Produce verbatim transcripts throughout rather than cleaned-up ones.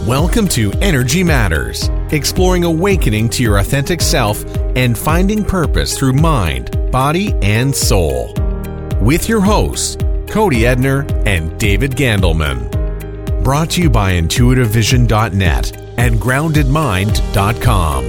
Welcome to Energy Matters, exploring awakening to your authentic self and finding purpose through mind, body, and soul. With your hosts, Cody Edner and David Gandelman. Brought to you by intuitive vision dot net and grounded mind dot com.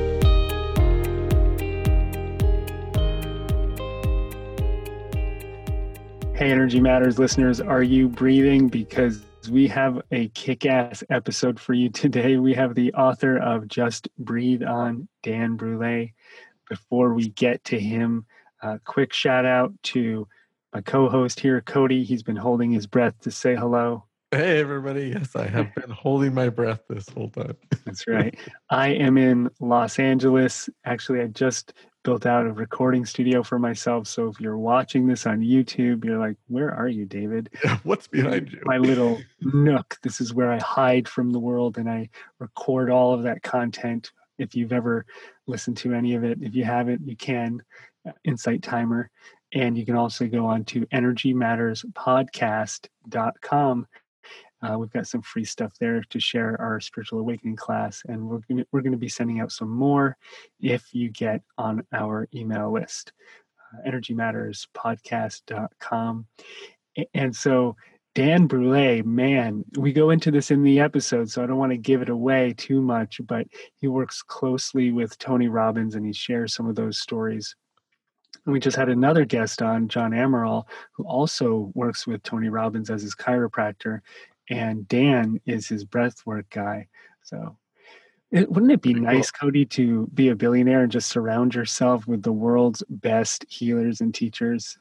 Hey, Energy Matters listeners, are you breathing? Because we have a kick-ass episode for you today. We have the author of Just Breathe on, Dan Brule. Before we get to him, a quick shout out to my co-host here, Cody. He's been holding his breath to say hello. Hey, everybody. Yes, I have been holding my breath this whole time. That's right. I am in Los Angeles. Actually, I just built out a recording studio for myself. So if you're watching this on YouTube, you're like, where are you, David? What's behind you? My little nook. This is where I hide from the world and I record all of that content. If you've ever listened to any of it, if you haven't, you can. Insight Timer. And you can also go on to energy matters podcast dot com. Uh, we've got some free stuff there to share our spiritual awakening class, and we're gonna, we're going to be sending out some more if you get on our email list, uh, energy matters podcast dot com. And so Dan Brule, man, we go into this in the episode, so I don't want to give it away too much, but he works closely with Tony Robbins, and he shares some of those stories. And we just had another guest on, John Amaral, who also works with Tony Robbins as his chiropractor. And Dan is his breathwork guy. So it, wouldn't it be Pretty nice, cool. Cody, to be a billionaire and just surround yourself with the world's best healers and teachers?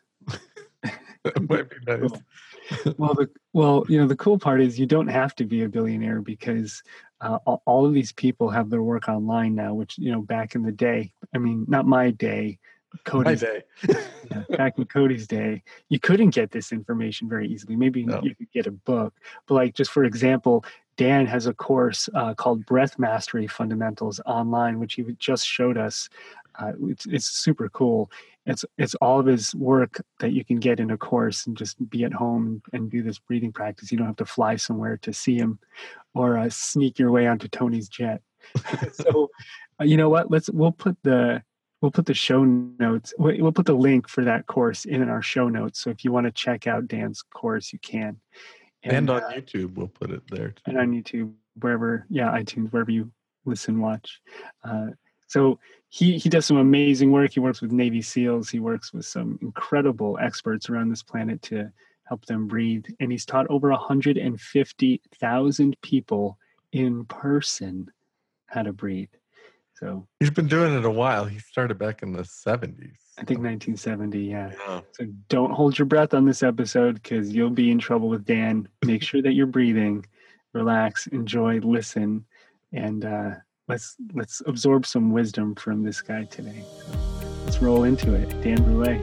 That might be nice. Cool. Well, the, well, you know, the cool part is you don't have to be a billionaire because uh, all, all of these people have their work online now, which, you know, back in the day, I mean, not my day, Cody's day. Yeah, back in Cody's day, you couldn't get this information very easily. Maybe no. You could get a book, but like just for example, Dan has a course uh, called Breath Mastery Fundamentals online, which he just showed us. Uh, it's, it's super cool. It's it's all of his work that you can get in a course and just be at home and do this breathing practice. You don't have to fly somewhere to see him or uh, sneak your way onto Tony's jet. So, uh, you know what? Let's we'll put the We'll put the show notes, we'll put the link for that course in our show notes. So if you want to check out Dan's course, you can. And, and on uh, YouTube, we'll put it there too. And on YouTube, wherever, yeah, iTunes, wherever you listen, watch. Uh, so he, he does some amazing work. He works with Navy SEALs. He works with some incredible experts around this planet to help them breathe. And he's taught over one hundred fifty thousand people in person how to breathe. So he's been doing it a while. He started back in the seventies. I think nineteen seventy, yeah. yeah. So don't hold your breath on this episode because you'll be in trouble with Dan. Make sure that you're breathing, relax, enjoy, listen, and uh, let's let's absorb some wisdom from this guy today. So let's roll into it. Dan Brule.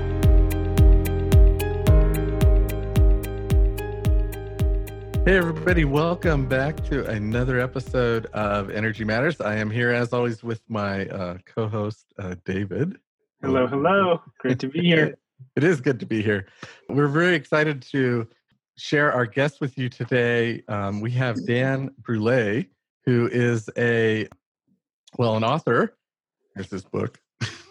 Hey everybody, welcome back to another episode of Energy Matters. I am here as always with my uh, co-host, uh, David. Hello, hello. Great to be here. It is good to be here. We're very excited to share our guest with you today. Um, we have Dan Brule, who is a, well, an author. Here's his book.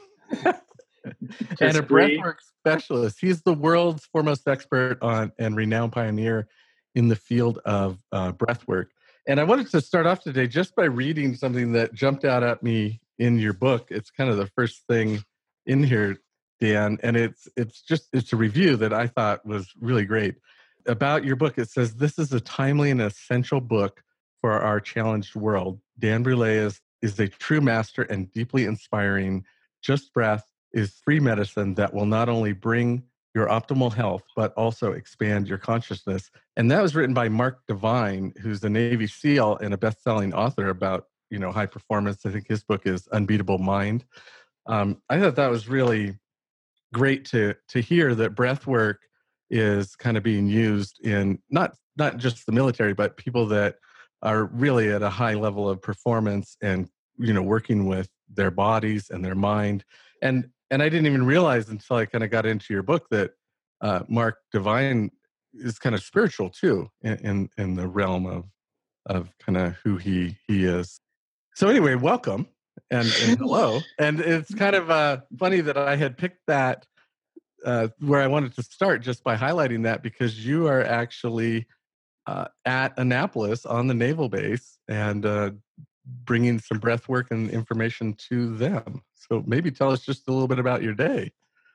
And a breathwork specialist. He's the world's foremost expert on and renowned pioneer in the field of uh, breathwork. And I wanted to start off today just by reading something that jumped out at me in your book. It's kind of the first thing in here, Dan, and it's it's just it's a review that I thought was really great. About your book, it says, "This is a timely and essential book for our challenged world. Dan Brule is, is a true master and deeply inspiring. Just Breath is free medicine that will not only bring your optimal health, but also expand your consciousness." And that was written by Mark Divine, who's a Navy SEAL and a best-selling author about, you know, high performance. I think his book is Unbeatable Mind. Um, I thought that was really great to to hear that breath work is kind of being used in not not just the military, but people that are really at a high level of performance and, you know, working with their bodies and their mind. And and I didn't even realize until I kind of got into your book that uh, Mark Divine is kind of spiritual too in, in, in the realm of of kind of who he he is. So anyway, welcome and, and hello. And it's kind of uh, funny that I had picked that uh, where I wanted to start just by highlighting that, because you are actually uh, at Annapolis on the naval base and uh, bringing some breath work and information to them. So maybe tell us just a little bit about your day.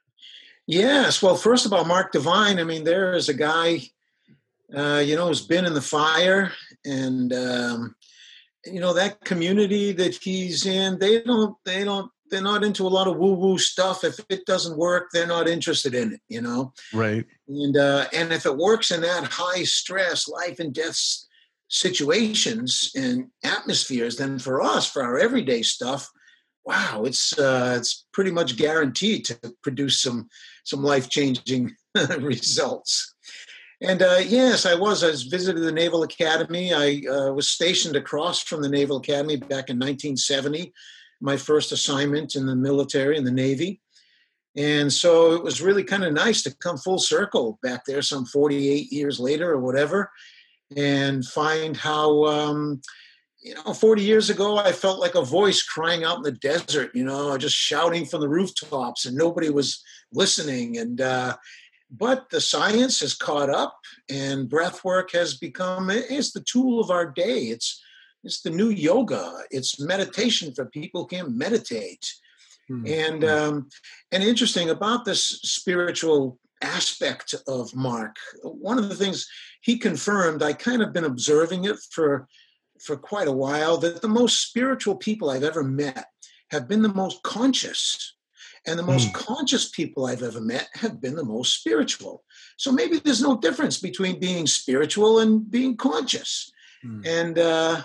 Yes. Well, first of all, Mark Divine, I mean, there is a guy, uh, you know, who's been in the fire, and, um, you know, that community that he's in, they don't, they don't, they're not into a lot of woo-woo stuff. If it doesn't work, they're not interested in it, you know? Right. And, uh, and if it works in that high stress, life and death situations and atmospheres, then for us, for our everyday stuff, wow, it's uh, it's pretty much guaranteed to produce some some life-changing results. And uh, yes, I was. I was visited the Naval Academy. I uh, was stationed across from the Naval Academy back in nineteen seventy, my first assignment in the military, in the Navy. And so it was really kind of nice to come full circle back there some forty-eight years later or whatever, and find how... Um, You know, forty years ago, I felt like a voice crying out in the desert, you know, just shouting from the rooftops, and nobody was listening. And uh, but the science has caught up, and breath work has become, it's the tool of our day. It's it's the new yoga. It's meditation for people who can't meditate. Mm-hmm. And um, and interesting about this spiritual aspect of Mark, one of the things he confirmed, I kind of been observing it for for quite a while, that the most spiritual people I've ever met have been the most conscious. And the most mm. conscious people I've ever met have been the most spiritual. So maybe there's no difference between being spiritual and being conscious. Mm. And uh,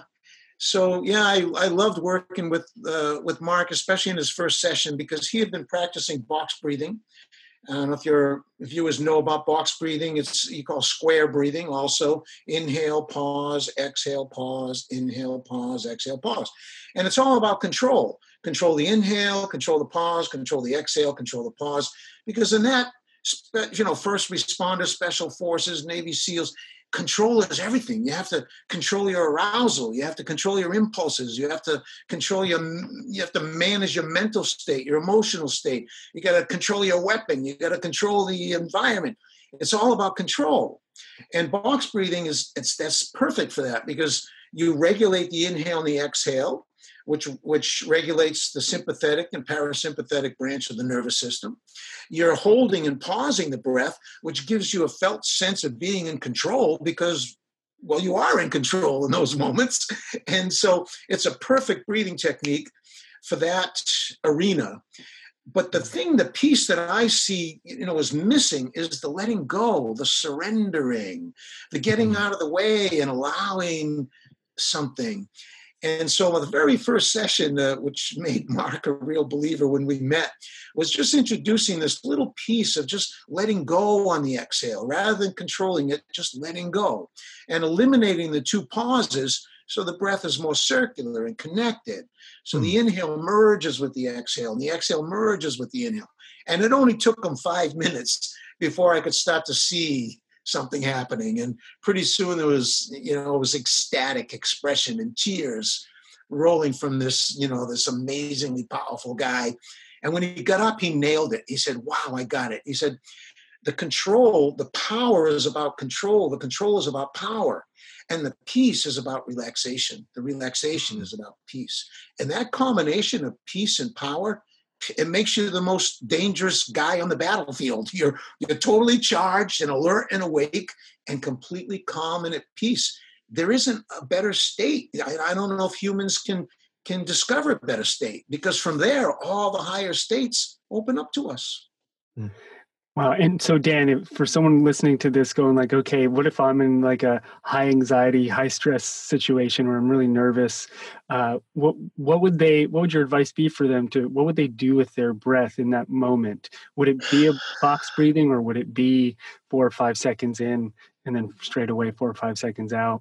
so, yeah, I, I loved working with uh, with Mark, especially in his first session, because he had been practicing box breathing. I don't know if your viewers know about box breathing. It's you call square breathing also. Inhale, pause, exhale, pause, inhale, pause, exhale, pause. And it's all about control. Control the inhale, control the pause, control the exhale, control the pause. Because in that, you know, first responders, special forces, Navy SEALs, control is everything. You have to control your arousal. You have to control your impulses. You have to control your, you have to manage your mental state, your emotional state. You got to control your weapon. You got to control the environment. It's all about control. And box breathing is, it's, that's perfect for that, because you regulate the inhale and the exhale, which, which regulates the sympathetic and parasympathetic branch of the nervous system. You're holding and pausing the breath, which gives you a felt sense of being in control, because, well, you are in control in those moments. And so it's a perfect breathing technique for that arena. But the thing, the piece that I see, you know, is missing is the letting go, the surrendering, the getting out of the way and allowing something. And so the very first session, uh, which made Mark a real believer when we met, was just introducing this little piece of just letting go on the exhale, rather than controlling it, just letting go, and eliminating the two pauses so the breath is more circular and connected. So mm. the inhale merges with the exhale, and the exhale merges with the inhale. And it only took them five minutes before I could start to see something happening. And pretty soon there was, you know, it was ecstatic expression and tears rolling from this, you know, this amazingly powerful guy. And when he got up, he nailed it. He said, wow, I got it. He said, the control, the power is about control. The control is about power. And the peace is about relaxation. The relaxation is about peace. And that combination of peace and power, it makes you the most dangerous guy on the battlefield. You're you're totally charged and alert and awake and completely calm and at peace. There isn't a better state. I, I don't know if humans can can discover a better state, because from there, all the higher states open up to us. Mm. Wow. And so, Dan, if, for someone listening to this going like, okay, what if I'm in like a high anxiety, high stress situation where I'm really nervous? Uh, what what would they, what would your advice be for them to, what would they do with their breath in that moment? Would it be a box breathing, or would it be four or five seconds in and then straight away four or five seconds out?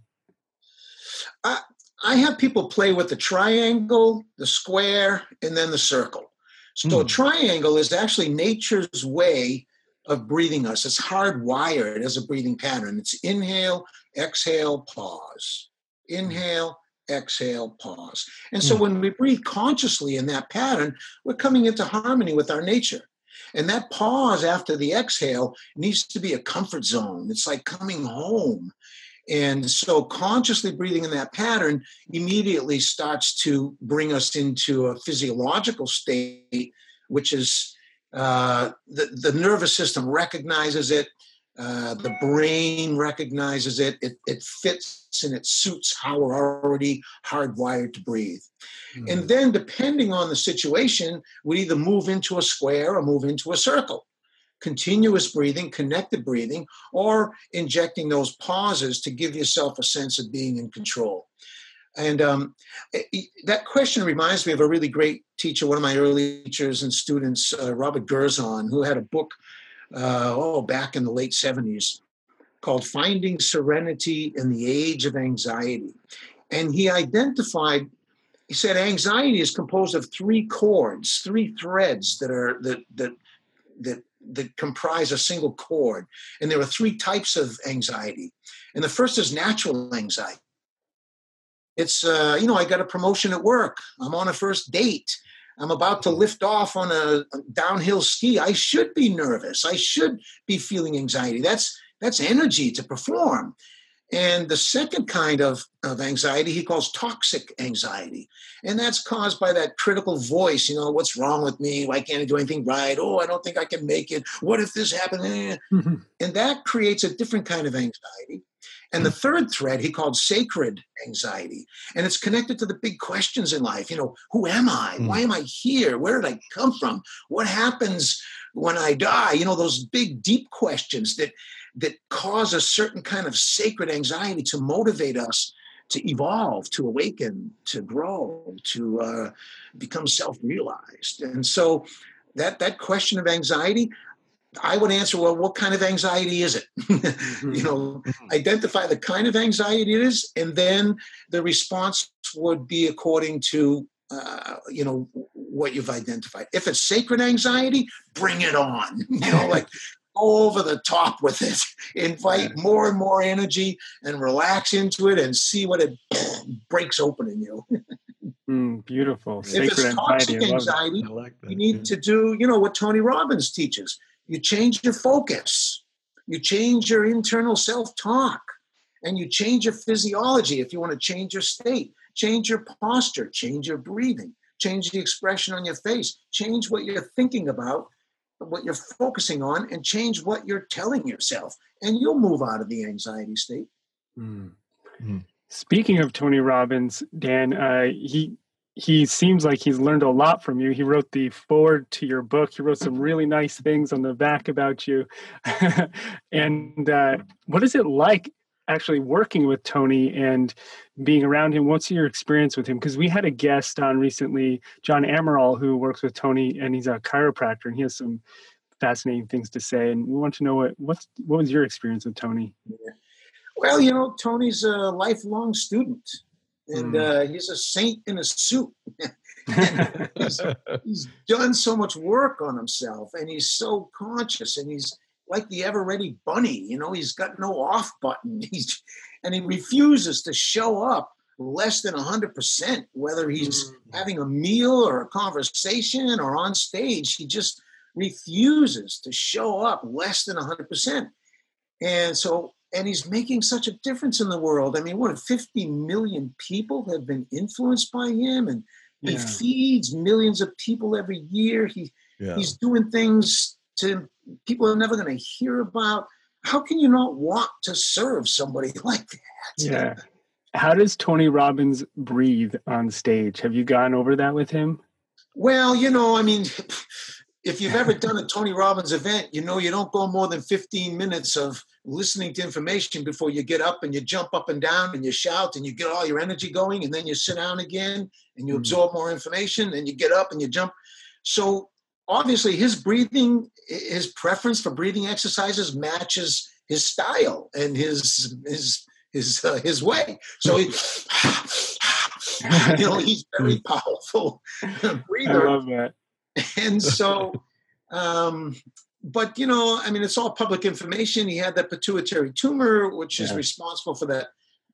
I, I have people play with the triangle, the square, and then the circle. So mm. a triangle is actually nature's way of breathing us. It's hardwired as a breathing pattern. It's inhale, exhale, pause. Inhale, exhale, pause. And so when we breathe consciously in that pattern, we're coming into harmony with our nature. And that pause after the exhale needs to be a comfort zone. It's like coming home. And so consciously breathing in that pattern immediately starts to bring us into a physiological state, which is uh, the, the nervous system recognizes it. Uh, the brain recognizes it. it. It fits and it suits how we're already hardwired to breathe. Mm. And then depending on the situation, we either move into a square or move into a circle. Continuous breathing, connected breathing, or injecting those pauses to give yourself a sense of being in control. And um, that question reminds me of a really great teacher, one of my early teachers and students, uh, Robert Gerzon, who had a book Uh, oh, back in the late seventies, called Finding Serenity in the Age of Anxiety. And he identified, he said, anxiety is composed of three chords, three threads that are that that that that comprise a single chord. And there are three types of anxiety. And the first is natural anxiety. It's, uh, you know, I got a promotion at work. I'm on a first date. I'm about to lift off on a downhill ski. I should be nervous. I should be feeling anxiety. That's that's energy to perform. And the second kind of, of anxiety he calls toxic anxiety. And that's caused by that critical voice, you know, what's wrong with me? Why can't I do anything right? Oh, I don't think I can make it. What if this happens? Mm-hmm. And that creates a different kind of anxiety. And the third thread he called sacred anxiety. And it's connected to the big questions in life. You know, who am I? Mm. Why am I here? Where did I come from? What happens when I die? You know, those big, deep questions that, that cause a certain kind of sacred anxiety to motivate us to evolve, to awaken, to grow, to uh, become self-realized. And so that, that question of anxiety, I would answer, well, what kind of anxiety is it? Mm-hmm. You know, identify the kind of anxiety it is, and then the response would be according to, uh, you know, what you've identified. If it's sacred anxiety, bring it on. You know, like go over the top with it. Invite more and more energy and relax into it and see what it breaks open in you. Mm, beautiful. If Sacred it's toxic anxiety, anxiety, like that, you need yeah. to do, you know, what Tony Robbins teaches. You change your focus, you change your internal self-talk, and you change your physiology if you want to change your state, change your posture, change your breathing, change the expression on your face, change what you're thinking about, what you're focusing on, and change what you're telling yourself, and you'll move out of the anxiety state. Mm. Mm. Speaking of Tony Robbins, Dan, uh, he He seems like he's learned a lot from you. He wrote the foreword to your book. He wrote some really nice things on the back about you. And uh, what is it like actually working with Tony and being around him? What's your experience with him? Because we had a guest on recently, John Amaral, who works with Tony, and he's a chiropractor, and he has some fascinating things to say. And we want to know what what's, what was your experience with Tony? Well, you know, Tony's a lifelong student. And uh, he's a saint in a suit. he's, he's done so much work on himself, and he's so conscious, and he's like the ever-ready bunny. You know, he's got no off button. He's and he refuses to show up less than one hundred percent, whether he's mm. having a meal or a conversation or on stage. He just refuses to show up less than one hundred percent. And so And he's making such a difference in the world. I mean, what, fifty million people have been influenced by him, and he yeah. feeds millions of people every year. He yeah. He's doing things to people are never going to hear about. How can you not want to serve somebody like that? Yeah. How does Tony Robbins breathe on stage? Have you gone over that with him? Well, you know, I mean, if you've ever done a Tony Robbins event, you know you don't go more than fifteen minutes of listening to information before you get up and you jump up and down and you shout and you get all your energy going, and then you sit down again and you mm. absorb more information and you get up and you jump. So obviously his breathing, his preference for breathing exercises matches his style and his his his uh, his way. So he, you know, he's very powerful breather. I love that. And so, um, but, you know, I mean, it's all public information. He had that pituitary tumor, which yeah. is responsible for that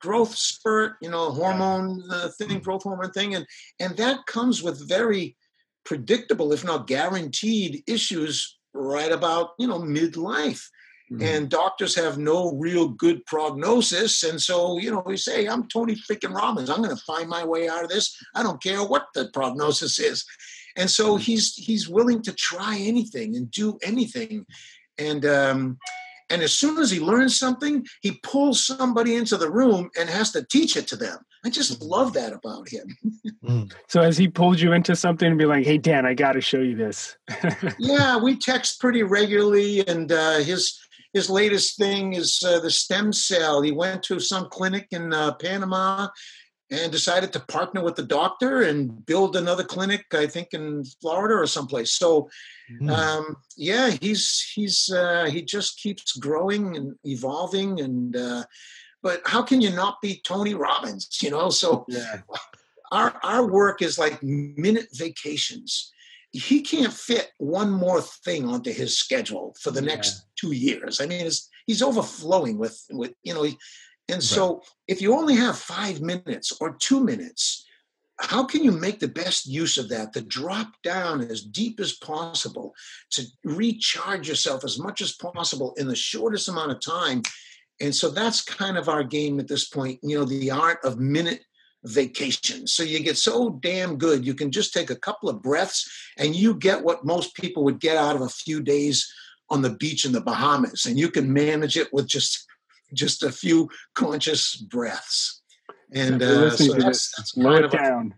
growth spurt, you know, hormone uh, thing, growth hormone thing. And, and that comes with very predictable, if not guaranteed, issues right about, you know, midlife. Mm-hmm. And doctors have no real good prognosis. And so, you know, we say, I'm Tony freaking Robbins. I'm going to find my way out of this. I don't care what the prognosis is. And so he's he's willing to try anything and do anything. And um, and as soon as he learns something, he pulls somebody into the room and has to teach it to them. I just love that about him. Mm. So has he pulled you into something and be like, hey, Dan, I got to show you this? Yeah, we text pretty regularly. And uh, his his latest thing is uh, the stem cell. He went to some clinic in uh, Panama and decided to partner with the doctor and build another clinic, I think in Florida or someplace. So, mm. um, yeah, he's he's uh, he just keeps growing and evolving. And uh, but how can you not be Tony Robbins? You know, so yeah. our our work is like minute vacations. He can't fit one more thing onto his schedule for the yeah. next two years. I mean, it's, he's overflowing with with you know. He, And so if you only have five minutes or two minutes, how can you make the best use of that to drop down as deep as possible, to recharge yourself as much as possible in the shortest amount of time? And so that's kind of our game at this point, you know, the art of minute vacation. So you get so damn good, you can just take a couple of breaths and you get what most people would get out of a few days on the beach in the Bahamas. And you can manage it with just... just a few conscious breaths. And uh, so that's, that's slow it down.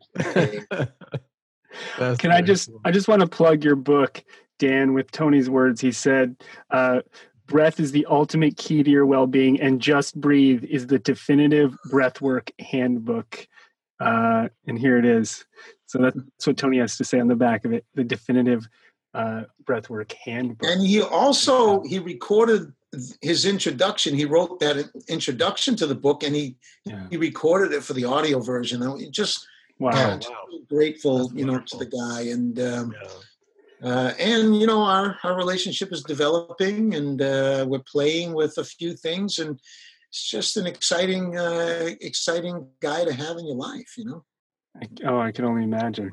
Can I just, cool. I just want to plug your book, Dan, with Tony's words. He said, uh, breath is the ultimate key to your well-being, and Just Breathe is the definitive breathwork handbook. Uh, and here it is. So that's what Tony has to say on the back of it, the definitive uh, breathwork handbook. And he also, he recorded his introduction. He wrote that introduction to the book, and he yeah. he recorded it for the audio version. I just wow, yeah, wow. grateful, That's you know, wonderful. to the guy, and um, yeah. uh, and you know, our our relationship is developing, and uh, we're playing with a few things, and it's just an exciting, uh, exciting guy to have in your life, you know. I, oh, I can only imagine.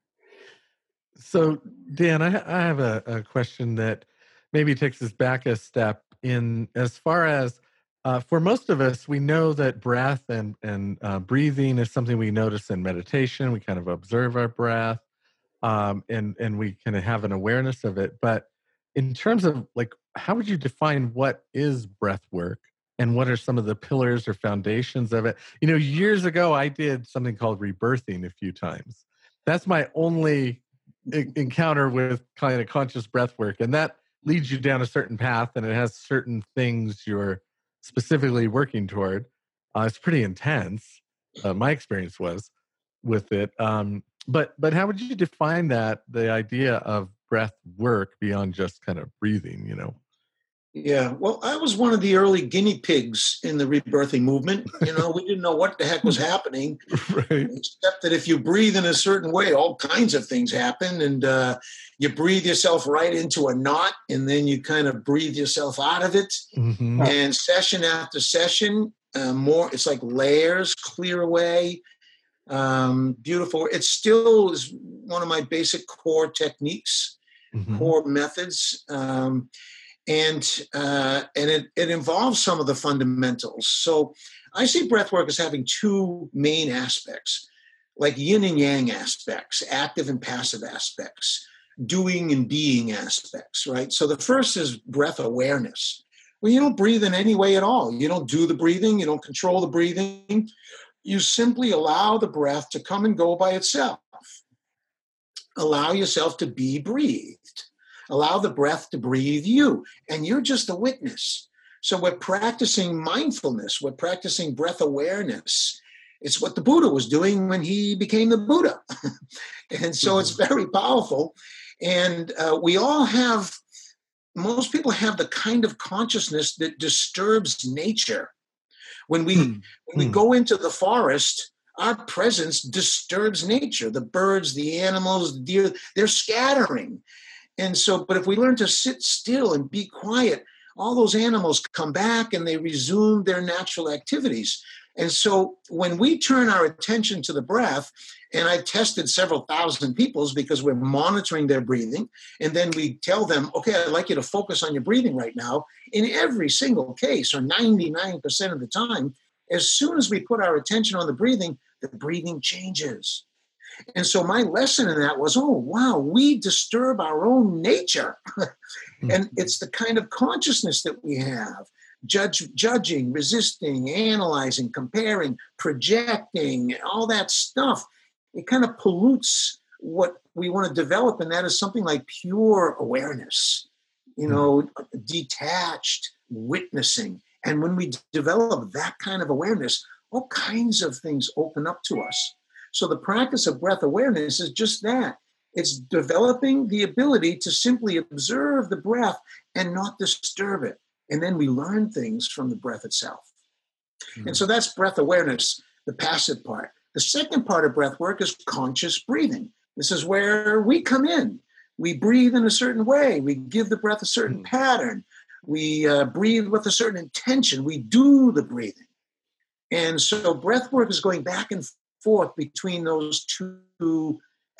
So, Dan, I, I have a, a question that maybe takes us back a step. In as far as uh, for most of us, we know that breath and and uh, breathing is something we notice in meditation. We kind of observe our breath, um, and and we kind of have an awareness of it. But in terms of like, how would you define what is breath work, and what are some of the pillars or foundations of it? You know, years ago, I did something called rebirthing a few times. That's my only e- encounter with kind of conscious breath work, and that leads you down a certain path, and it has certain things you're specifically working toward. Uh, it's pretty intense. Uh, my experience was with it. Um, but but how would you define that, the idea of breath work beyond just kind of breathing, you know? Yeah, well, I was one of the early guinea pigs in the rebirthing movement. You know, we didn't know what the heck was happening, right. except that if you breathe in a certain way, all kinds of things happen. And uh, you breathe yourself right into a knot, and then you kind of breathe yourself out of it. Mm-hmm. And session after session, uh, more, it's like layers clear away. Um, beautiful. It still is one of my basic core techniques, mm-hmm. core methods. Um, And uh, and it, it involves some of the fundamentals. So I see breathwork as having two main aspects, like yin and yang aspects, active and passive aspects, doing and being aspects, right? So the first is breath awareness. Well, you don't breathe in any way at all. You don't do the breathing. You don't control the breathing. You simply allow the breath to come and go by itself. Allow yourself to be breathed. Allow the breath to breathe you, and you're just a witness. So we're practicing mindfulness. We're practicing breath awareness. It's what the Buddha was doing when he became the Buddha. And so it's very powerful. And uh, we all have, most people have the kind of consciousness that disturbs nature. When we, mm. when we mm. go into the forest, our presence disturbs nature. The birds, the animals, the deer, they're scattering. And so, but if we learn to sit still and be quiet, all those animals come back and they resume their natural activities. And so when we turn our attention to the breath, and I tested several thousand people's because we're monitoring their breathing, and then we tell them, okay, I'd like you to focus on your breathing right now. In every single case, or ninety-nine percent of the time, as soon as we put our attention on the breathing, the breathing changes. And so my lesson in that was, oh, wow, we disturb our own nature. And it's the kind of consciousness that we have. Judge, judging, resisting, analyzing, comparing, projecting, all that stuff. It kind of pollutes what we want to develop, and that is something like pure awareness, you know, detached witnessing. And when we develop that kind of awareness, all kinds of things open up to us. So the practice of breath awareness is just that. It's developing the ability to simply observe the breath and not disturb it. And then we learn things from the breath itself. Mm-hmm. And so that's breath awareness, the passive part. The second part of breath work is conscious breathing. This is where we come in. We breathe in a certain way. We give the breath a certain mm-hmm. pattern. We uh, breathe with a certain intention. We do the breathing. And so breath work is going back and forth between those two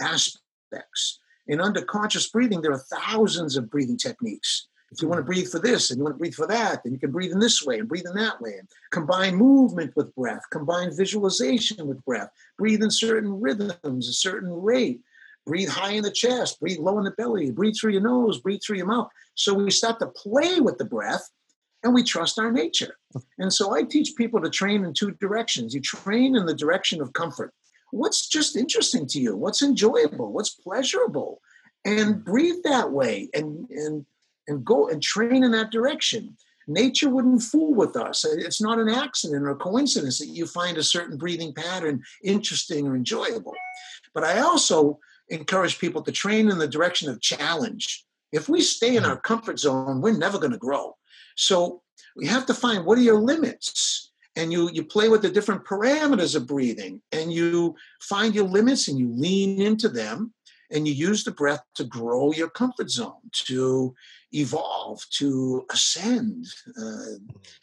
aspects. And under conscious breathing, there are thousands of breathing techniques. If you want to breathe for this and you want to breathe for that, then you can breathe in this way and breathe in that way. And combine movement with breath, combine visualization with breath, breathe in certain rhythms, a certain rate, breathe high in the chest, breathe low in the belly, breathe through your nose, breathe through your mouth. So we start to play with the breath and we trust our nature. And so I teach people to train in two directions. You train in the direction of comfort. What's just interesting to you? What's enjoyable? What's pleasurable? And breathe that way and, and, and go and train in that direction. Nature wouldn't fool with us. It's not an accident or a coincidence that you find a certain breathing pattern interesting or enjoyable. But I also encourage people to train in the direction of challenge. If we stay in our comfort zone, we're never going to grow. So we have to find, what are your limits? And you you play with the different parameters of breathing, and you find your limits and you lean into them, and you use the breath to grow your comfort zone, to evolve, to ascend, uh,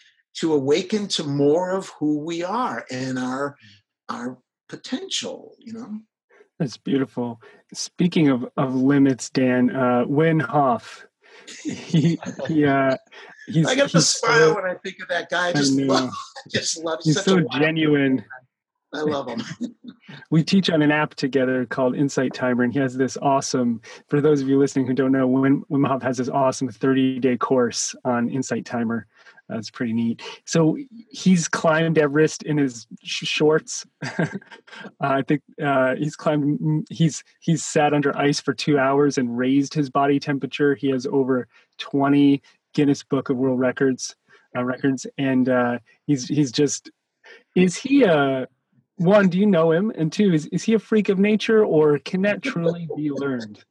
to awaken to more of who we are and our our potential, you know. That's beautiful. Speaking of, of limits, Dan, uh, Wim Hof, he, he uh, he's, I get to he's smile so, when I think of that guy. I just I love, I just love. He's such so a genuine. I love him. We teach on an app together called Insight Timer, and he has this awesome, for those of you listening who don't know, Wim, Wim Hof has this awesome thirty-day course on Insight Timer. That's uh, pretty neat. So he's climbed Everest in his sh- shorts. uh, I think uh, he's climbed, he's he's sat under ice for two hours and raised his body temperature. He has over twenty Guinness Book of World Records uh, records, and uh, he's he's just, is he a, one, do you know him? And two, is, is he a freak of nature, or can that truly be learned?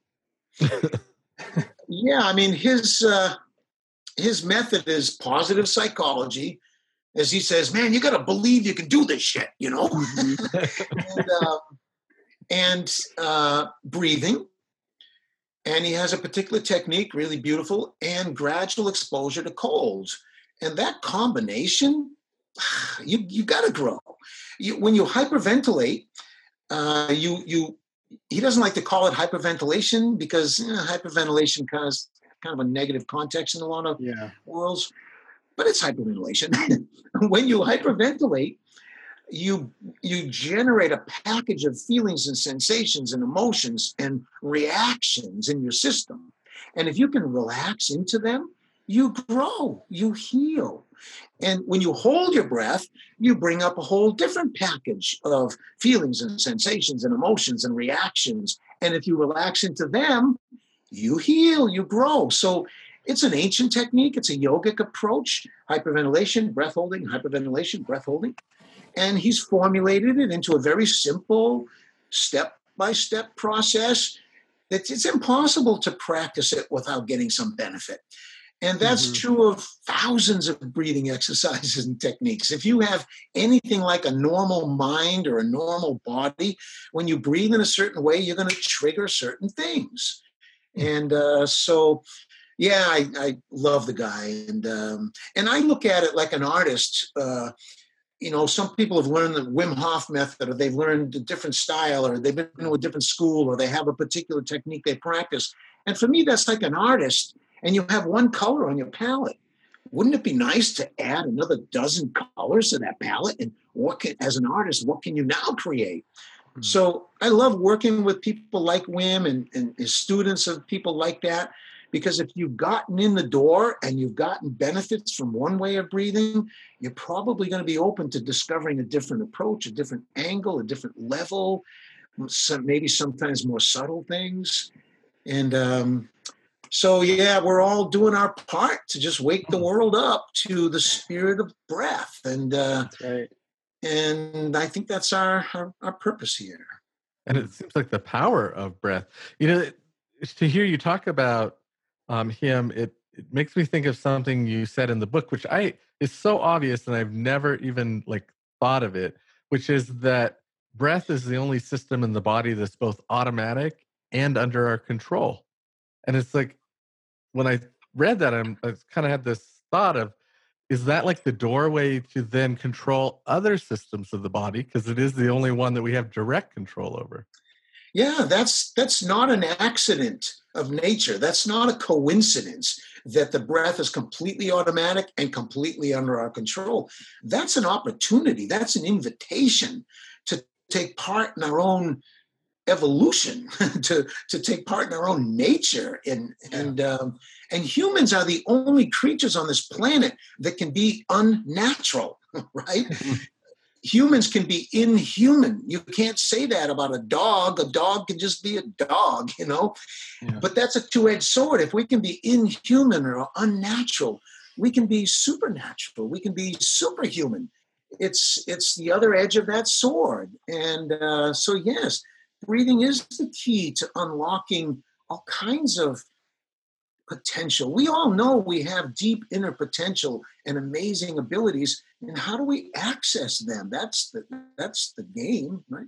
Yeah, I mean, his uh, his method is positive psychology. As he says, man, you got to believe you can do this shit, you know? Mm-hmm. and uh, and uh, breathing. And he has a particular technique, really beautiful, and gradual exposure to cold. And that combination, you you got to grow. You, when you hyperventilate, uh, you you he doesn't like to call it hyperventilation because you know, hyperventilation has kind of a negative context in a lot of yeah. worlds, but it's hyperventilation. When you hyperventilate, you you generate a package of feelings and sensations and emotions and reactions in your system. And if you can relax into them, you grow, you heal. And when you hold your breath, you bring up a whole different package of feelings and sensations and emotions and reactions. And if you relax into them, you heal, you grow. So it's an ancient technique. It's a yogic approach, hyperventilation, breath holding, hyperventilation, breath holding. And he's formulated it into a very simple step-by-step process. It's, it's impossible to practice it without getting some benefit. And that's mm-hmm. true of thousands of breathing exercises and techniques. If you have anything like a normal mind or a normal body, when you breathe in a certain way, you're going to trigger certain things. And uh, so, yeah, I, I love the guy. And um, and I look at it like an artist. Uh, you know, some people have learned the Wim Hof method, or they've learned a different style, or they've been to a different school, or they have a particular technique they practice. And for me, that's like an artist, and you have one color on your palette. Wouldn't it be nice to add another dozen colors to that palette? And what can, as an artist, what can you now create? Mm-hmm. So I love working with people like Wim and, and his students of people like that, because if you've gotten in the door and you've gotten benefits from one way of breathing, you're probably going to be open to discovering a different approach, a different angle, a different level, some, maybe sometimes more subtle things. And um, so, yeah, we're all doing our part to just wake the world up to the spirit of breath. And uh, That's right. And I think that's our, our, our purpose here. And it seems like the power of breath. You know, to hear you talk about um, him, it, it makes me think of something you said in the book, which I is so obvious, and I've never even like thought of it, which is that breath is the only system in the body that's both automatic and under our control. And it's like, when I read that, I'm, I kind of had this thought of, is that like the doorway to then control other systems of the body? Because it is the only one that we have direct control over. Yeah, that's that's not an accident of nature. That's not a coincidence that the breath is completely automatic and completely under our control. That's an opportunity. That's an invitation to take part in our own evolution, to to take part in our own nature. And and um, and humans are the only creatures on this planet that can be unnatural, right? Humans can be inhuman. You can't say that about a dog. A dog can just be a dog, you know? Yeah. But that's a two-edged sword. If we can be inhuman or unnatural, we can be supernatural. We can be superhuman. It's it's the other edge of that sword. And uh, so, yes, breathing is the key to unlocking all kinds of potential. We all know we have deep inner potential and amazing abilities. And how do we access them? That's the that's the game, right?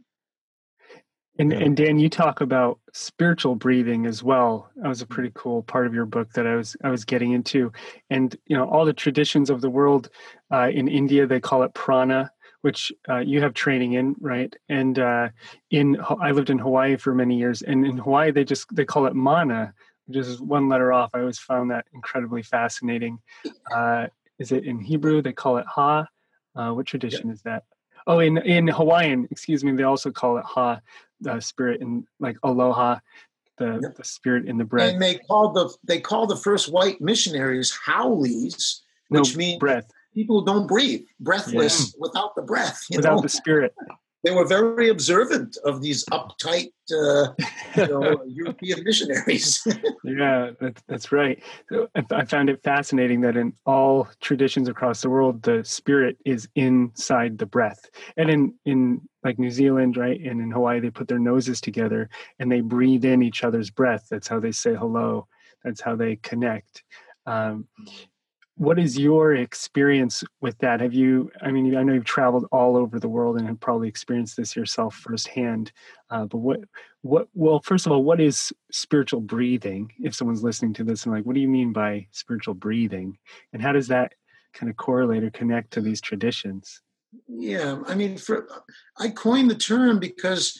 And and Dan, you talk about spiritual breathing as well. That was a pretty cool part of your book that I was I was getting into. And you know, all the traditions of the world, uh, in India they call it prana, which uh, you have training in, right? And uh, in I lived in Hawaii for many years, and in Hawaii they just they call it mana, which is one letter off. I always found that incredibly fascinating. Uh, is it in Hebrew? They call it ha. Uh, what tradition yeah. is that? Oh, in, in Hawaiian, excuse me, they also call it ha, the spirit in like aloha, the, yeah. the spirit in the breath. And they call the they call the first white missionaries howlies, which no, means breath. People who don't breathe, breathless, yeah. without the breath. You without know? the spirit. They were very observant of these uptight uh, you know, European missionaries. Yeah, that's, that's right. So I found it fascinating that in all traditions across the world, the spirit is inside the breath. And in, in like New Zealand, right, and in Hawaii, they put their noses together and they breathe in each other's breath. That's how they say hello. That's how they connect. Um, What is your experience with that? Have you, I mean, I know you've traveled all over the world and have probably experienced this yourself firsthand. Uh, but what, what, well, first of all, what is spiritual breathing? If someone's listening to this and like, what do you mean by spiritual breathing? And how does that kind of correlate or connect to these traditions? Yeah, I mean, for I coined the term because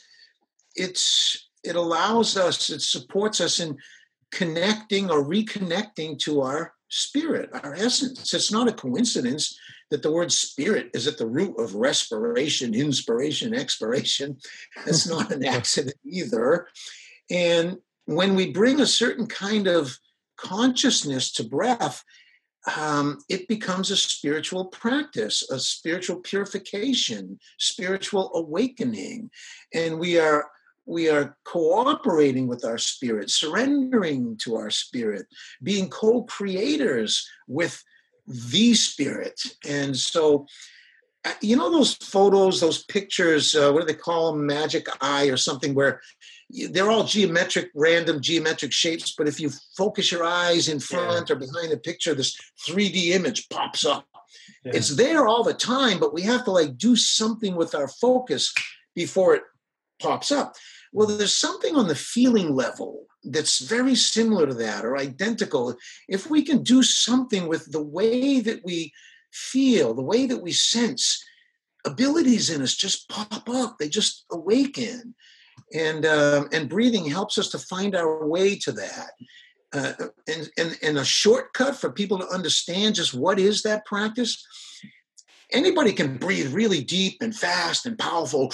it's, it allows us, it supports us in connecting or reconnecting to our spirit, our essence. It's not a coincidence that the word spirit is at the root of respiration, inspiration, expiration. That's not an accident either. And when we bring a certain kind of consciousness to breath, um, it becomes a spiritual practice, a spiritual purification, spiritual awakening. And we are We are cooperating with our spirit, surrendering to our spirit, being co-creators with the spirit. And so, you know, those photos, those pictures, uh, what do they call them? Magic eye or something, where they're all geometric, random geometric shapes. But if you focus your eyes in front yeah. or behind the picture, this three D image pops up. Yeah. It's there all the time, but we have to like do something with our focus before it pops up. Well, there's something on the feeling level that's very similar to that or identical. If we can do something with the way that we feel, the way that we sense, abilities in us just pop up. They just awaken. And um, and breathing helps us to find our way to that. Uh, and, and, and a shortcut for people to understand just what is that practice. Anybody can breathe really deep and fast and powerful,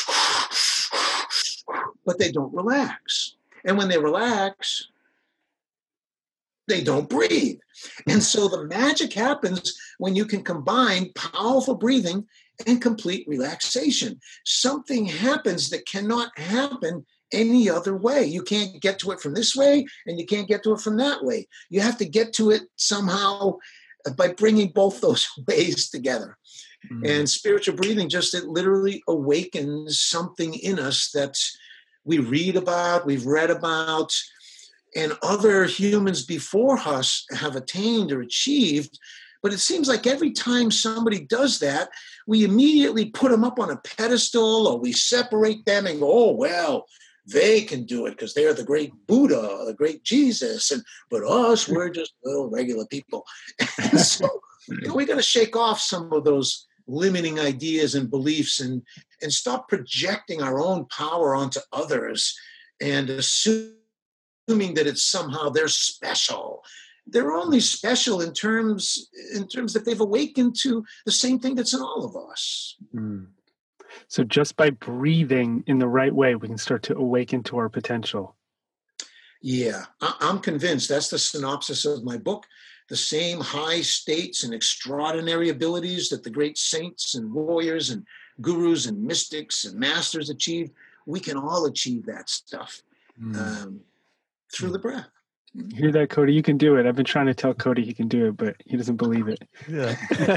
but they don't relax. And when they relax, they don't breathe. And so the magic happens when you can combine powerful breathing and complete relaxation. Something happens that cannot happen any other way. You can't get to it from this way, and you can't get to it from that way. You have to get to it somehow by bringing both those ways together. Mm-hmm. And spiritual breathing just, it literally awakens something in us that we read about, we've read about, and other humans before us have attained or achieved. But it seems like every time somebody does that, we immediately put them up on a pedestal, or we separate them and go, oh, well, they can do it because they're the great Buddha, the great Jesus. And but us, we're just little regular people. And so you know, we got to shake off some of those limiting ideas and beliefs and, and stop projecting our own power onto others and assuming that it's somehow they're special. They're only special in terms in terms that they've awakened to the same thing that's in all of us. Mm. So just by breathing in the right way, we can start to awaken to our potential. Yeah, I- I'm convinced. That's the synopsis of my book. The same high states and extraordinary abilities that the great saints and warriors and gurus and mystics and masters achieved, we can all achieve that stuff mm. um, through the breath. You hear that, Cody? You can do it. I've been trying to tell Cody he can do it, but he doesn't believe it. Yeah.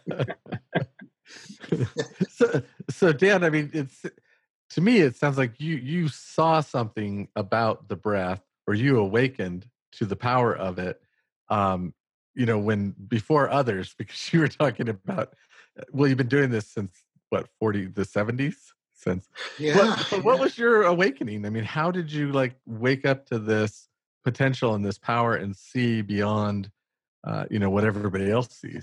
so, so Dan, I mean, it's to me, it sounds like you you saw something about the breath, or you awakened to the power of it. Um, you know, when before others, because you were talking about, well, you've been doing this since what, forty, the seventies? Since yeah. What, yeah. what was your awakening? I mean, how did you like wake up to this potential and this power and see beyond, uh, you know, what everybody else sees?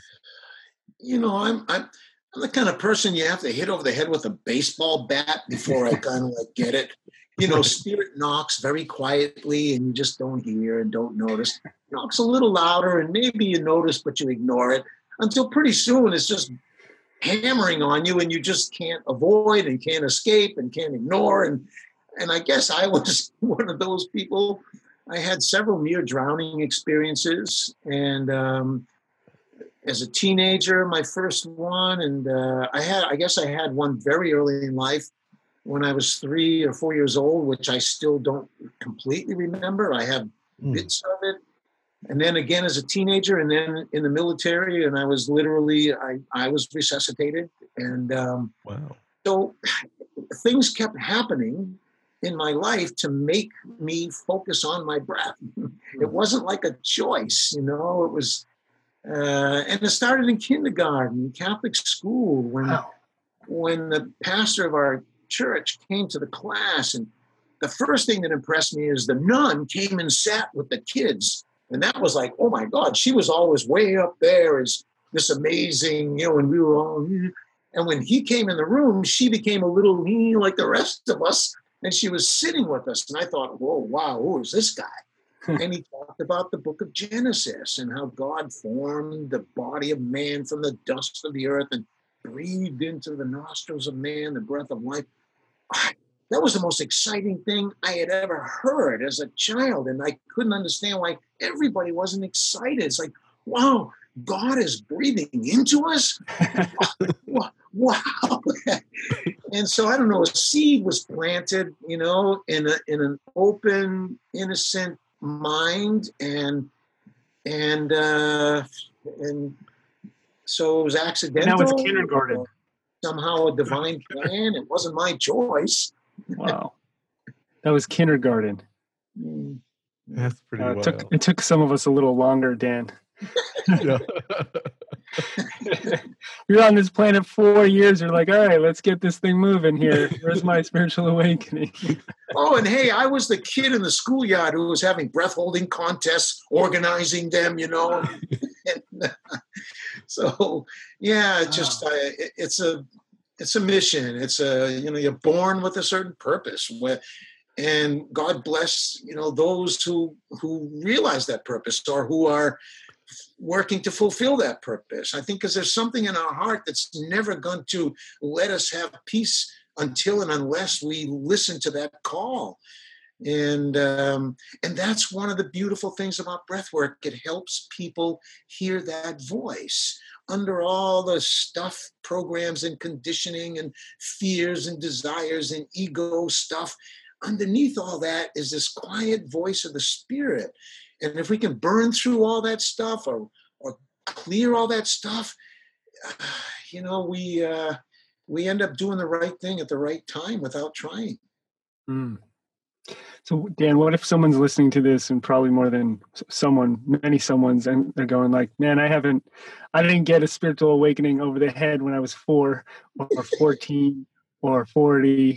You know, I'm I'm I'm the kind of person you have to hit over the head with a baseball bat before I kind of like get it. You know, spirit knocks very quietly and you just don't hear and don't notice. It knocks a little louder and maybe you notice, but you ignore it until pretty soon it's just hammering on you and you just can't avoid and can't escape and can't ignore. And, and I guess I was one of those people. I had several near drowning experiences, and um, as a teenager, my first one, and uh, I had, I guess I had one very early in life when I was three or four years old, which I still don't completely remember. I have mm. bits of it. And then again as a teenager, and then in the military, and I was literally, I, I was resuscitated. And um, wow. So things kept happening in my life to make me focus on my breath. It wasn't like a choice, you know, it was, uh, and it started in kindergarten, Catholic school, when, wow. when the pastor of our church came to the class. And the first thing that impressed me is the nun came and sat with the kids. And that was like, oh my God, she was always way up there as this amazing, you know, and we were all, and when he came in the room, she became a little like the rest of us. And she was sitting with us. And I thought, whoa, wow, who is this guy? And he talked about the book of Genesis and how God formed the body of man from the dust of the earth and breathed into the nostrils of man the breath of life. That was the most exciting thing I had ever heard as a child. And I couldn't understand why everybody wasn't excited. It's like, wow, God is breathing into us? Wow. And so, I don't know, a seed was planted, you know, in a, in an open, innocent mind. And, and, uh, and so it was accidental. Now it's kindergarten. Somehow a divine plan. It wasn't my choice. Wow. That was kindergarten. That's pretty uh, wild. It took, it took some of us a little longer, Dan. You're on this planet four years. You're like, all right, let's get this thing moving here. Where's my spiritual awakening? Oh, and hey, I was the kid in the schoolyard who was having breath holding contests, organizing them, you know. and, uh, so, yeah, it just, uh, it, it's a, it's a mission. It's a, you know, you're born with a certain purpose. Where, and God bless, you know, those who who realize that purpose or who are working to fulfill that purpose. I think because there's something in our heart that's never going to let us have peace until and unless we listen to that call. And um, and that's one of the beautiful things about breath work. It helps people hear that voice under all the stuff, programs and conditioning and fears and desires and ego stuff. Underneath all that is this quiet voice of the Spirit. And if we can burn through all that stuff or or clear all that stuff, uh, you know, we uh, we end up doing the right thing at the right time without trying. Mm. So, Dan, what if someone's listening to this, and probably more than someone, many someone's, and they're going like, man, I haven't, I didn't get a spiritual awakening over the head when I was four or fourteen or forty.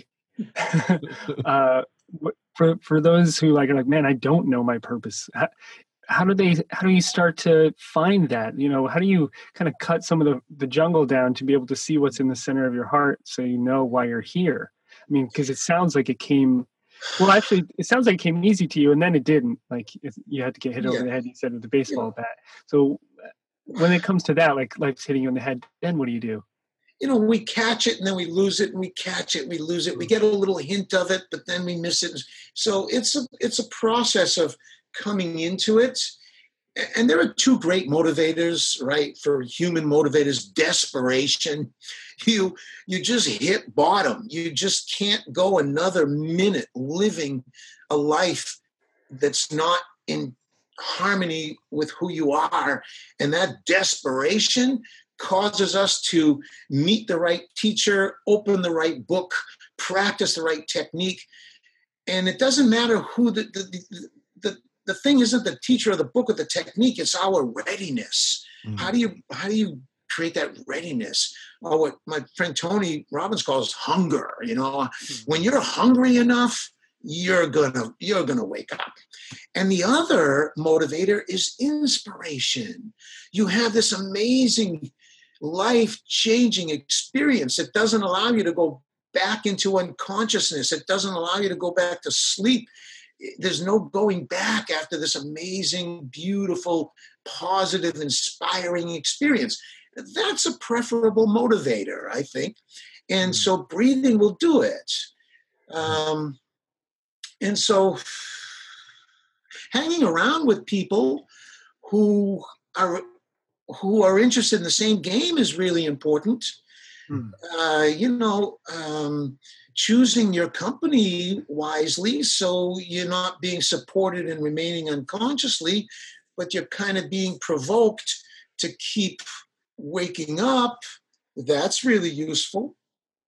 uh, for for those who like are like, man, I don't know my purpose. How, how do they? How do you start to find that? You know, how do you kind of cut some of the the jungle down to be able to see what's in the center of your heart, so you know why you're here? I mean, because it sounds like it came. Well, actually, it sounds like it came easy to you, and then it didn't. Like you had to get hit yeah. over the head. You said with the baseball yeah. bat. So when it comes to that, like life's hitting you in the head, then what do you do? You know, we catch it and then we lose it, and we catch it, and we lose it. We get a little hint of it, but then we miss it. So it's a it's a process of coming into it. And there are two great motivators, right, for human motivators: desperation. You you just hit bottom. You just can't go another minute living a life that's not in harmony with who you are. And that desperation causes us to meet the right teacher, open the right book, practice the right technique. And it doesn't matter who the the, the, the, the thing isn't the teacher or the book or the technique, it's our readiness. Mm-hmm. How do you how do you create that readiness? Or what my friend Tony Robbins calls hunger. You know, mm-hmm. when you're hungry enough, you're gonna you're gonna wake up. And the other motivator is inspiration. You have this amazing life-changing experience. It doesn't allow you to go back into unconsciousness. It doesn't allow you to go back to sleep. There's no going back after this amazing, beautiful, positive, inspiring experience. That's a preferable motivator, I think. And so breathing will do it. Um, and so hanging around with people who are who are interested in the same game is really important. Hmm. Uh, you know, um, choosing your company wisely so you're not being supported and remaining unconsciously, but you're kind of being provoked to keep waking up. That's really useful.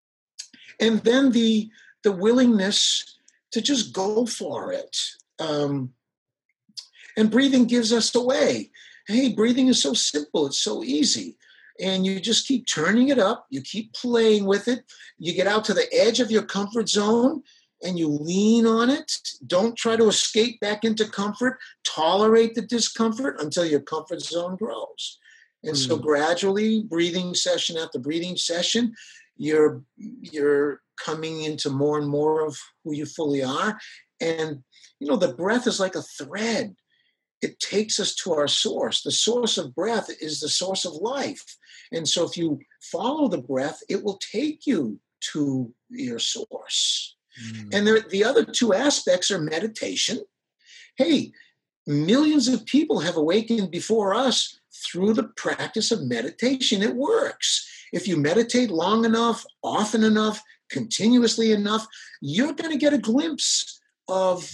And then the the willingness to just go for it. Um, and breathing gives us the way. Hey, breathing is so simple. It's so easy. And you just keep turning it up. You keep playing with it. You get out to the edge of your comfort zone and you lean on it. Don't try to escape back into comfort. Tolerate the discomfort until your comfort zone grows. And mm. so gradually, breathing session after breathing session, you're, you're coming into more and more of who you fully are. And, you know, the breath is like a thread. It takes us to our source. The source of breath is the source of life. And so if you follow the breath, it will take you to your source. Mm. And there, the other two aspects are meditation. Hey, millions of people have awakened before us through the practice of meditation. It works. If you meditate long enough, often enough, continuously enough, you're going to get a glimpse of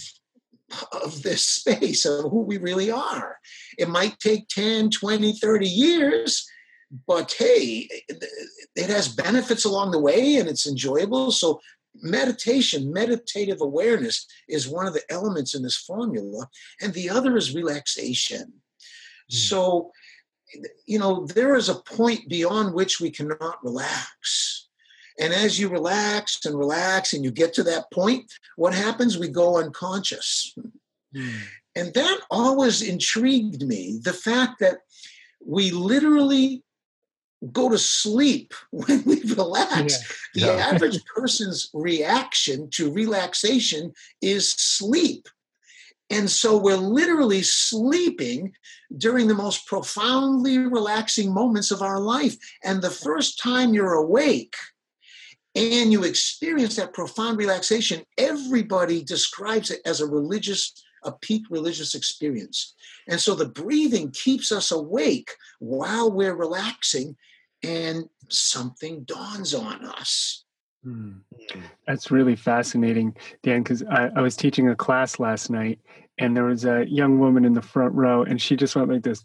of this space of who we really are. It might take ten, twenty, thirty years, but hey, it has benefits along the way and it's enjoyable. So meditation, meditative awareness is one of the elements in this formula. And the other is relaxation. Mm. So, you know, there is a point beyond which we cannot relax. And as you relax and relax and you get to that point, what happens? We go unconscious. Mm. And that always intrigued me, the fact that we literally go to sleep when we relax. Yeah. The Yeah. average person's reaction to relaxation is sleep. And so we're literally sleeping during the most profoundly relaxing moments of our life. And the first time you're awake and you experience that profound relaxation, everybody describes it as a religious, a peak religious experience. And so the breathing keeps us awake while we're relaxing, and something dawns on us. Hmm. That's really fascinating, Dan, because I, I was teaching a class last night, and there was a young woman in the front row, and she just went like this,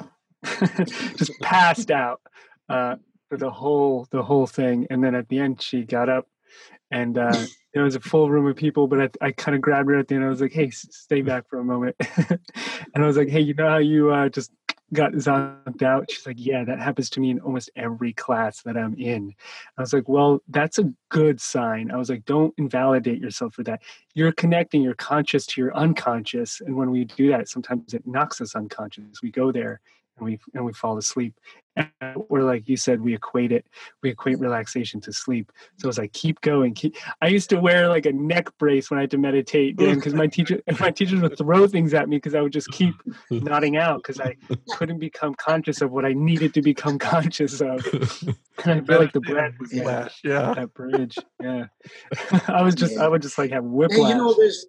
just passed out uh, for the whole the whole thing. And then at the end, she got up, and uh, there was a full room of people, but I, I kind of grabbed her at the end. I was like, "Hey, s- stay back for a moment," and I was like, "Hey, you know how you uh, just got zonked out?" She's like, "Yeah, that happens to me in almost every class that I'm in." I was like, "Well, that's a good sign." I was like, "Don't invalidate yourself for that. You're connecting your conscious to your unconscious, and when we do that, sometimes it knocks us unconscious. We go there and we and we fall asleep." And, or like you said, we equate it. We equate relaxation to sleep. So it's like, keep going. Keep. I used to wear like a neck brace when I had to meditate, Dan, because my teacher, my teachers would throw things at me because I would just keep nodding out because I couldn't become conscious of what I needed to become conscious of. And I feel like the breath was that, Flash, yeah. that bridge. Yeah. I was just, Yeah. I would just like have And whiplash. you know, there's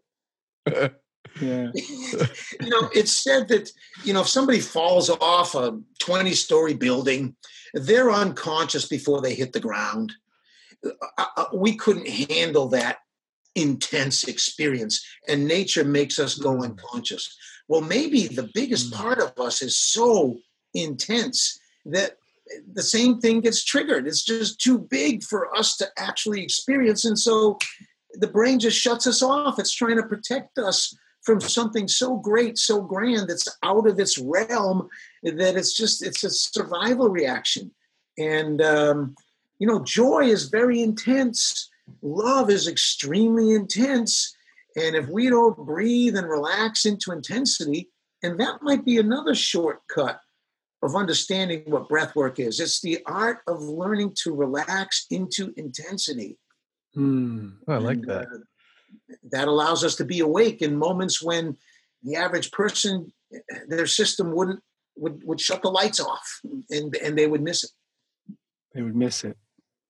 Yeah. you know, it's said that, you know, if somebody falls off a twenty-story building, they're unconscious before they hit the ground. Uh, uh, we couldn't handle that intense experience, and nature makes us go Mm. unconscious. Well, maybe the biggest Mm. part of us is so intense that the same thing gets triggered. It's just too big for us to actually experience, and so the brain just shuts us off. It's trying to protect us from something so great, so grand, that's out of its realm, that it's just, it's a survival reaction. And, um, you know, joy is very intense. Love is extremely intense. And if we don't breathe and relax into intensity, and that might be another shortcut of understanding what breath work is. It's the art of learning to relax into intensity. Mm. Oh, I like And, that. uh, that allows us to be awake in moments when the average person, their system wouldn't would, would shut the lights off, and and they would miss it. They would miss it.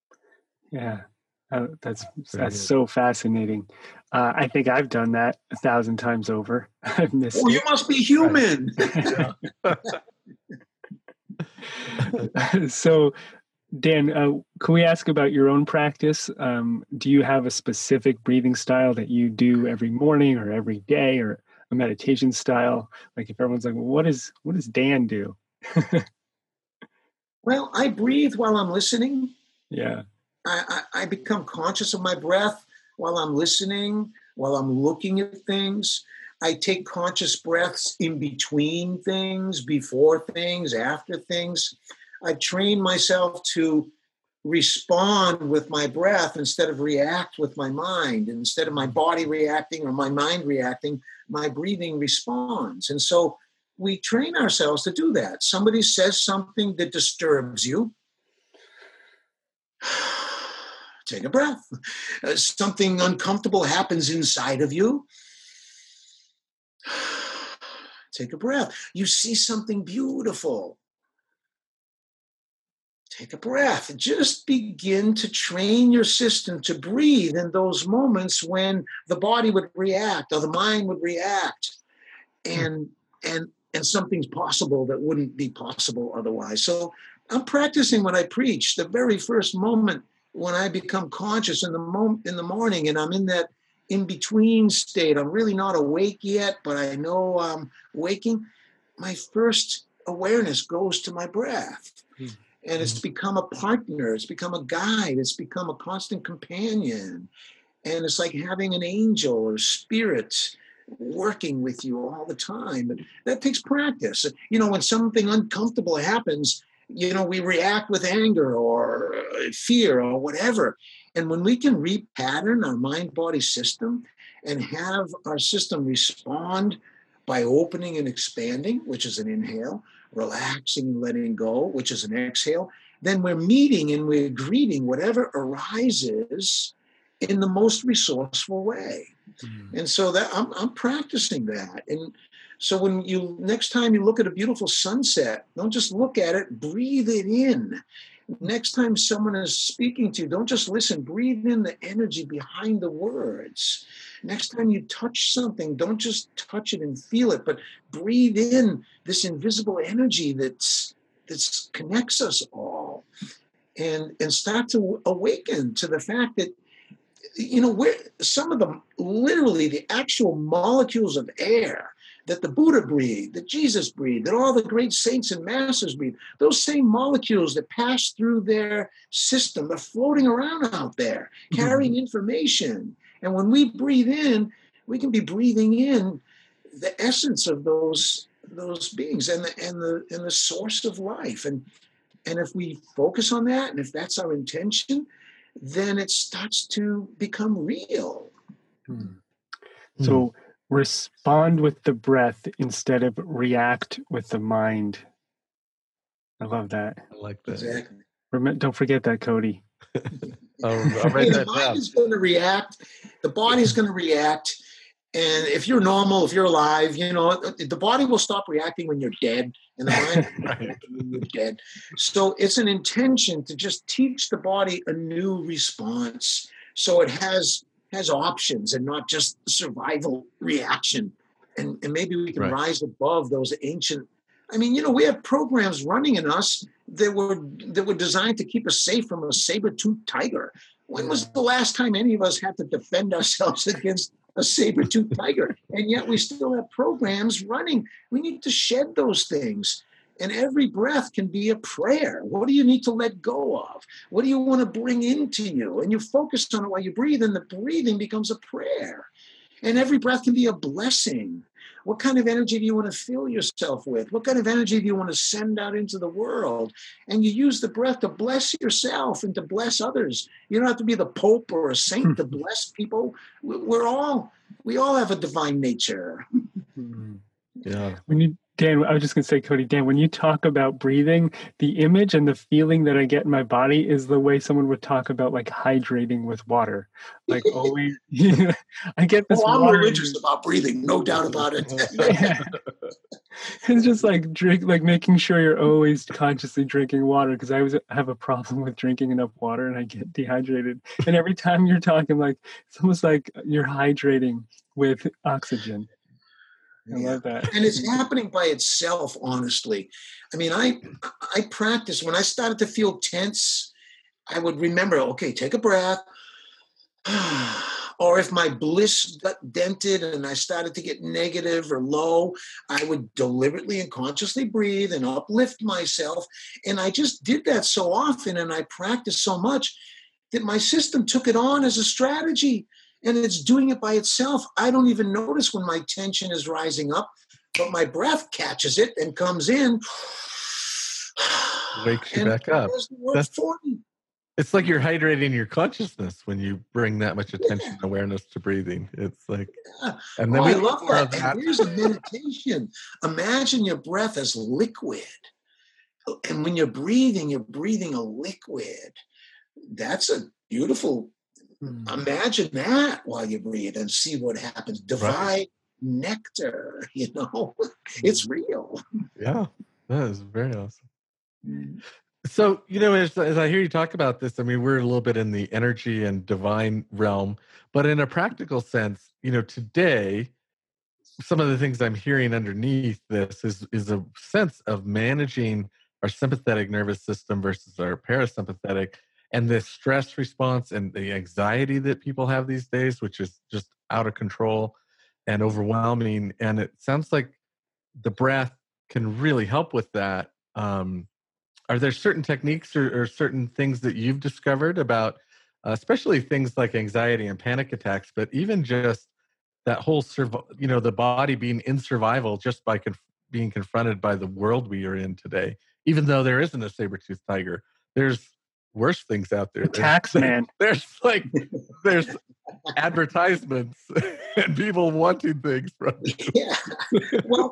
Yeah. Uh, that's Very that's good. so fascinating. Uh, I think I've done that a thousand times over. I've missed Oh, you it. must be human. So, Dan, uh, can we ask about your own practice? Um, do you have a specific breathing style that you do every morning or every day, or a meditation style? Like, if everyone's like, well, "What is what does Dan do?" Well, I breathe while I'm listening. Yeah. I, I, I become conscious of my breath while I'm listening, while I'm looking at things. I take conscious breaths in between things, before things, after things. I train myself to respond with my breath instead of react with my mind. And instead of my body reacting or my mind reacting, my breathing responds. And so we train ourselves to do that. Somebody says something that disturbs you. Take a breath. Uh, something uncomfortable happens inside of you. Take a breath. You see something beautiful. Take a breath. Just begin to train your system to breathe in those moments when the body would react or the mind would react, and and and something's possible that wouldn't be possible otherwise. So I'm practicing what I preach. The very first moment when I become conscious in the moment in the morning, and I'm in that in-between state, I'm really not awake yet, but I know I'm waking. My first awareness goes to my breath. Mm. And it's become a partner. It's become a guide. It's become a constant companion. And it's like having an angel or spirit working with you all the time. But that takes practice. You know, when something uncomfortable happens, you know, we react with anger or fear or whatever. And when we can repattern our mind-body system and have our system respond by opening and expanding, which is an inhale, relaxing and letting go, which is an exhale, then we're meeting and we're greeting whatever arises in the most resourceful way. Mm. And so that I'm, I'm practicing that. And so when you, next time you look at a beautiful sunset, don't just look at it, breathe it in. Next time someone is speaking to you, don't just listen, breathe in the energy behind the words. Next time you touch something, don't just touch it and feel it, but breathe in this invisible energy that's that connects us all, and, and start to awaken to the fact that, you know, we're, some of the, literally the actual molecules of air that the Buddha breathed, that Jesus breathed, that all the great saints and masters breathed, those same molecules that pass through their system, they're floating around out there, carrying mm-hmm. information. And when we breathe in, we can be breathing in the essence of those those beings and the and the and the source of life. And and if we focus on that, and if that's our intention, then it starts to become real. Hmm. So respond with the breath instead of react with the mind. I love that. I like that. Exactly. Remember, don't forget that, Cody. I'll, I'll write the that mind down. is going to react. The body's going to react. And if you're normal, if you're alive, you know, the body will stop reacting when you're dead, and the mind will react when you're dead. So it's an intention to just teach the body a new response, so it has has options and not just survival reaction. And, and maybe we can right. rise above those ancient. I mean, you know, we have programs running in us that were that were designed to keep us safe from a saber-toothed tiger. When was the last time any of us had to defend ourselves against a saber-toothed tiger? And yet we still have programs running. We need to shed those things. And every breath can be a prayer. What do you need to let go of? What do you want to bring into you? And you focus on it while you breathe, and the breathing becomes a prayer. And every breath can be a blessing. What kind of energy do you want to fill yourself with? What kind of energy do you want to send out into the world? And you use the breath to bless yourself and to bless others. You don't have to be the Pope or a saint to bless people. We're all, we all have a divine nature. Yeah. When you, Dan, I was just going to say, Cody, Dan, when you talk about breathing, the image and the feeling that I get in my body is the way someone would talk about like hydrating with water. Like always, I get this. Oh, I'm water religious about breathing, no doubt about it. Yeah. It's just like drink, like making sure you're always consciously drinking water, because I always have a problem with drinking enough water and I get dehydrated. And every time you're talking, like it's almost like you're hydrating with oxygen. I yeah. love that. And it's happening by itself, honestly. I mean, I I practice. When I started to feel tense, I would remember, okay, take a breath. Or if my bliss got dented and I started to get negative or low, I would deliberately and consciously breathe and uplift myself. And I just did that so often, and I practiced so much that my system took it on as a strategy. And it's doing it by itself. I don't even notice when my tension is rising up, but my breath catches it and comes in. Wakes you back up. That's, it's like you're hydrating your consciousness when you bring that much attention and yeah. awareness to breathing. It's like, yeah. and then oh, we I love that. that. And here's a meditation. Imagine your breath as liquid. And when you're breathing, you're breathing a liquid. That's a beautiful Imagine that while you breathe and see what happens. Divine right. nectar, you know, it's real. Yeah, that is very awesome. So, you know, as, as I hear you talk about this, I mean, we're a little bit in the energy and divine realm, but in a practical sense, you know, today, some of the things I'm hearing underneath this is, is a sense of managing our sympathetic nervous system versus our parasympathetic. And the stress response and the anxiety that people have these days, which is just out of control and overwhelming. And it sounds like the breath can really help with that. Um, are there certain techniques or, or certain things that you've discovered about, uh, especially things like anxiety and panic attacks, but even just that whole, surv- you know, the body being in survival just by conf- being confronted by the world we are in today, even though there isn't a saber-toothed tiger, there's worse things out there. Tax there's, man. There's like there's advertisements and people wanting things from you. Yeah. Well,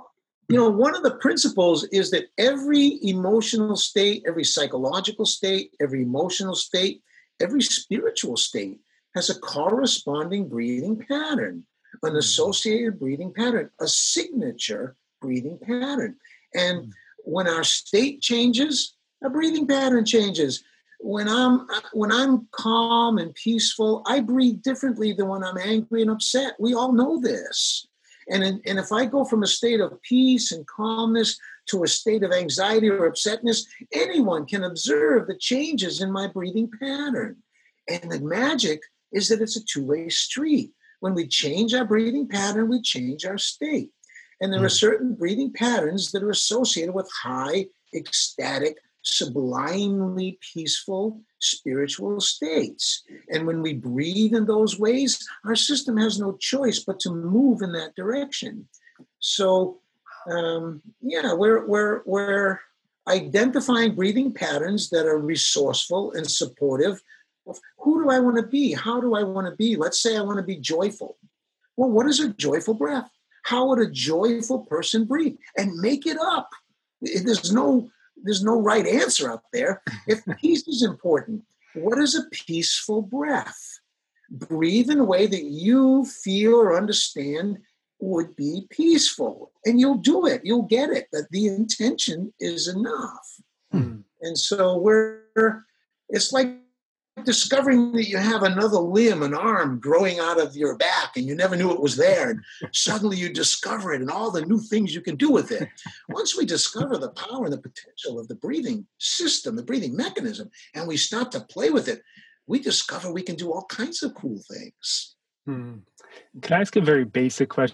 you know, one of the principles is that every emotional state, every psychological state, every emotional state, every spiritual state has a corresponding breathing pattern, an associated breathing pattern, a signature breathing pattern. And when our state changes, our breathing pattern changes. When I'm when I'm calm and peaceful, I breathe differently than when I'm angry and upset. We all know this. And, in, and if I go from a state of peace and calmness to a state of anxiety or upsetness, anyone can observe the changes in my breathing pattern. And the magic is that it's a two-way street. When we change our breathing pattern, we change our state. And there are certain breathing patterns that are associated with high, ecstatic, sublimely peaceful spiritual states. And when we breathe in those ways, our system has no choice but to move in that direction. So, um, yeah, we're, we're, we're identifying breathing patterns that are resourceful and supportive of who do I want to be? How do I want to be? Let's say I want to be joyful. Well, what is a joyful breath? How would a joyful person breathe? And make it up. There's no There's no right answer out there. If peace is important, what is a peaceful breath? Breathe in a way that you feel or understand would be peaceful. And you'll do it. You'll get it. That the intention is enough. Hmm. And so we're, it's like discovering that you have another limb, an arm growing out of your back, and you never knew it was there. And suddenly you discover it and all the new things you can do with it. Once we discover the power and the potential of the breathing system, the breathing mechanism, and we start to play with it, we discover we can do all kinds of cool things. Hmm. Can I ask a very basic question?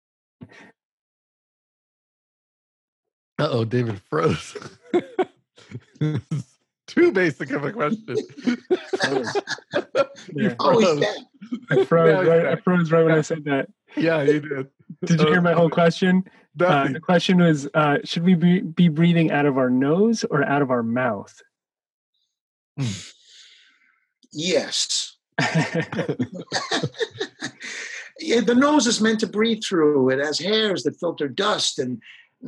Uh-oh, David froze. Too basic of a question. Yeah. Always I froze, right, I froze right when I said that. Yeah, you did. Did you hear my whole question? Uh, the question was, uh, should we be, be breathing out of our nose or out of our mouth? Yes. Yeah, the nose is meant to breathe through. It has hairs that filter dust and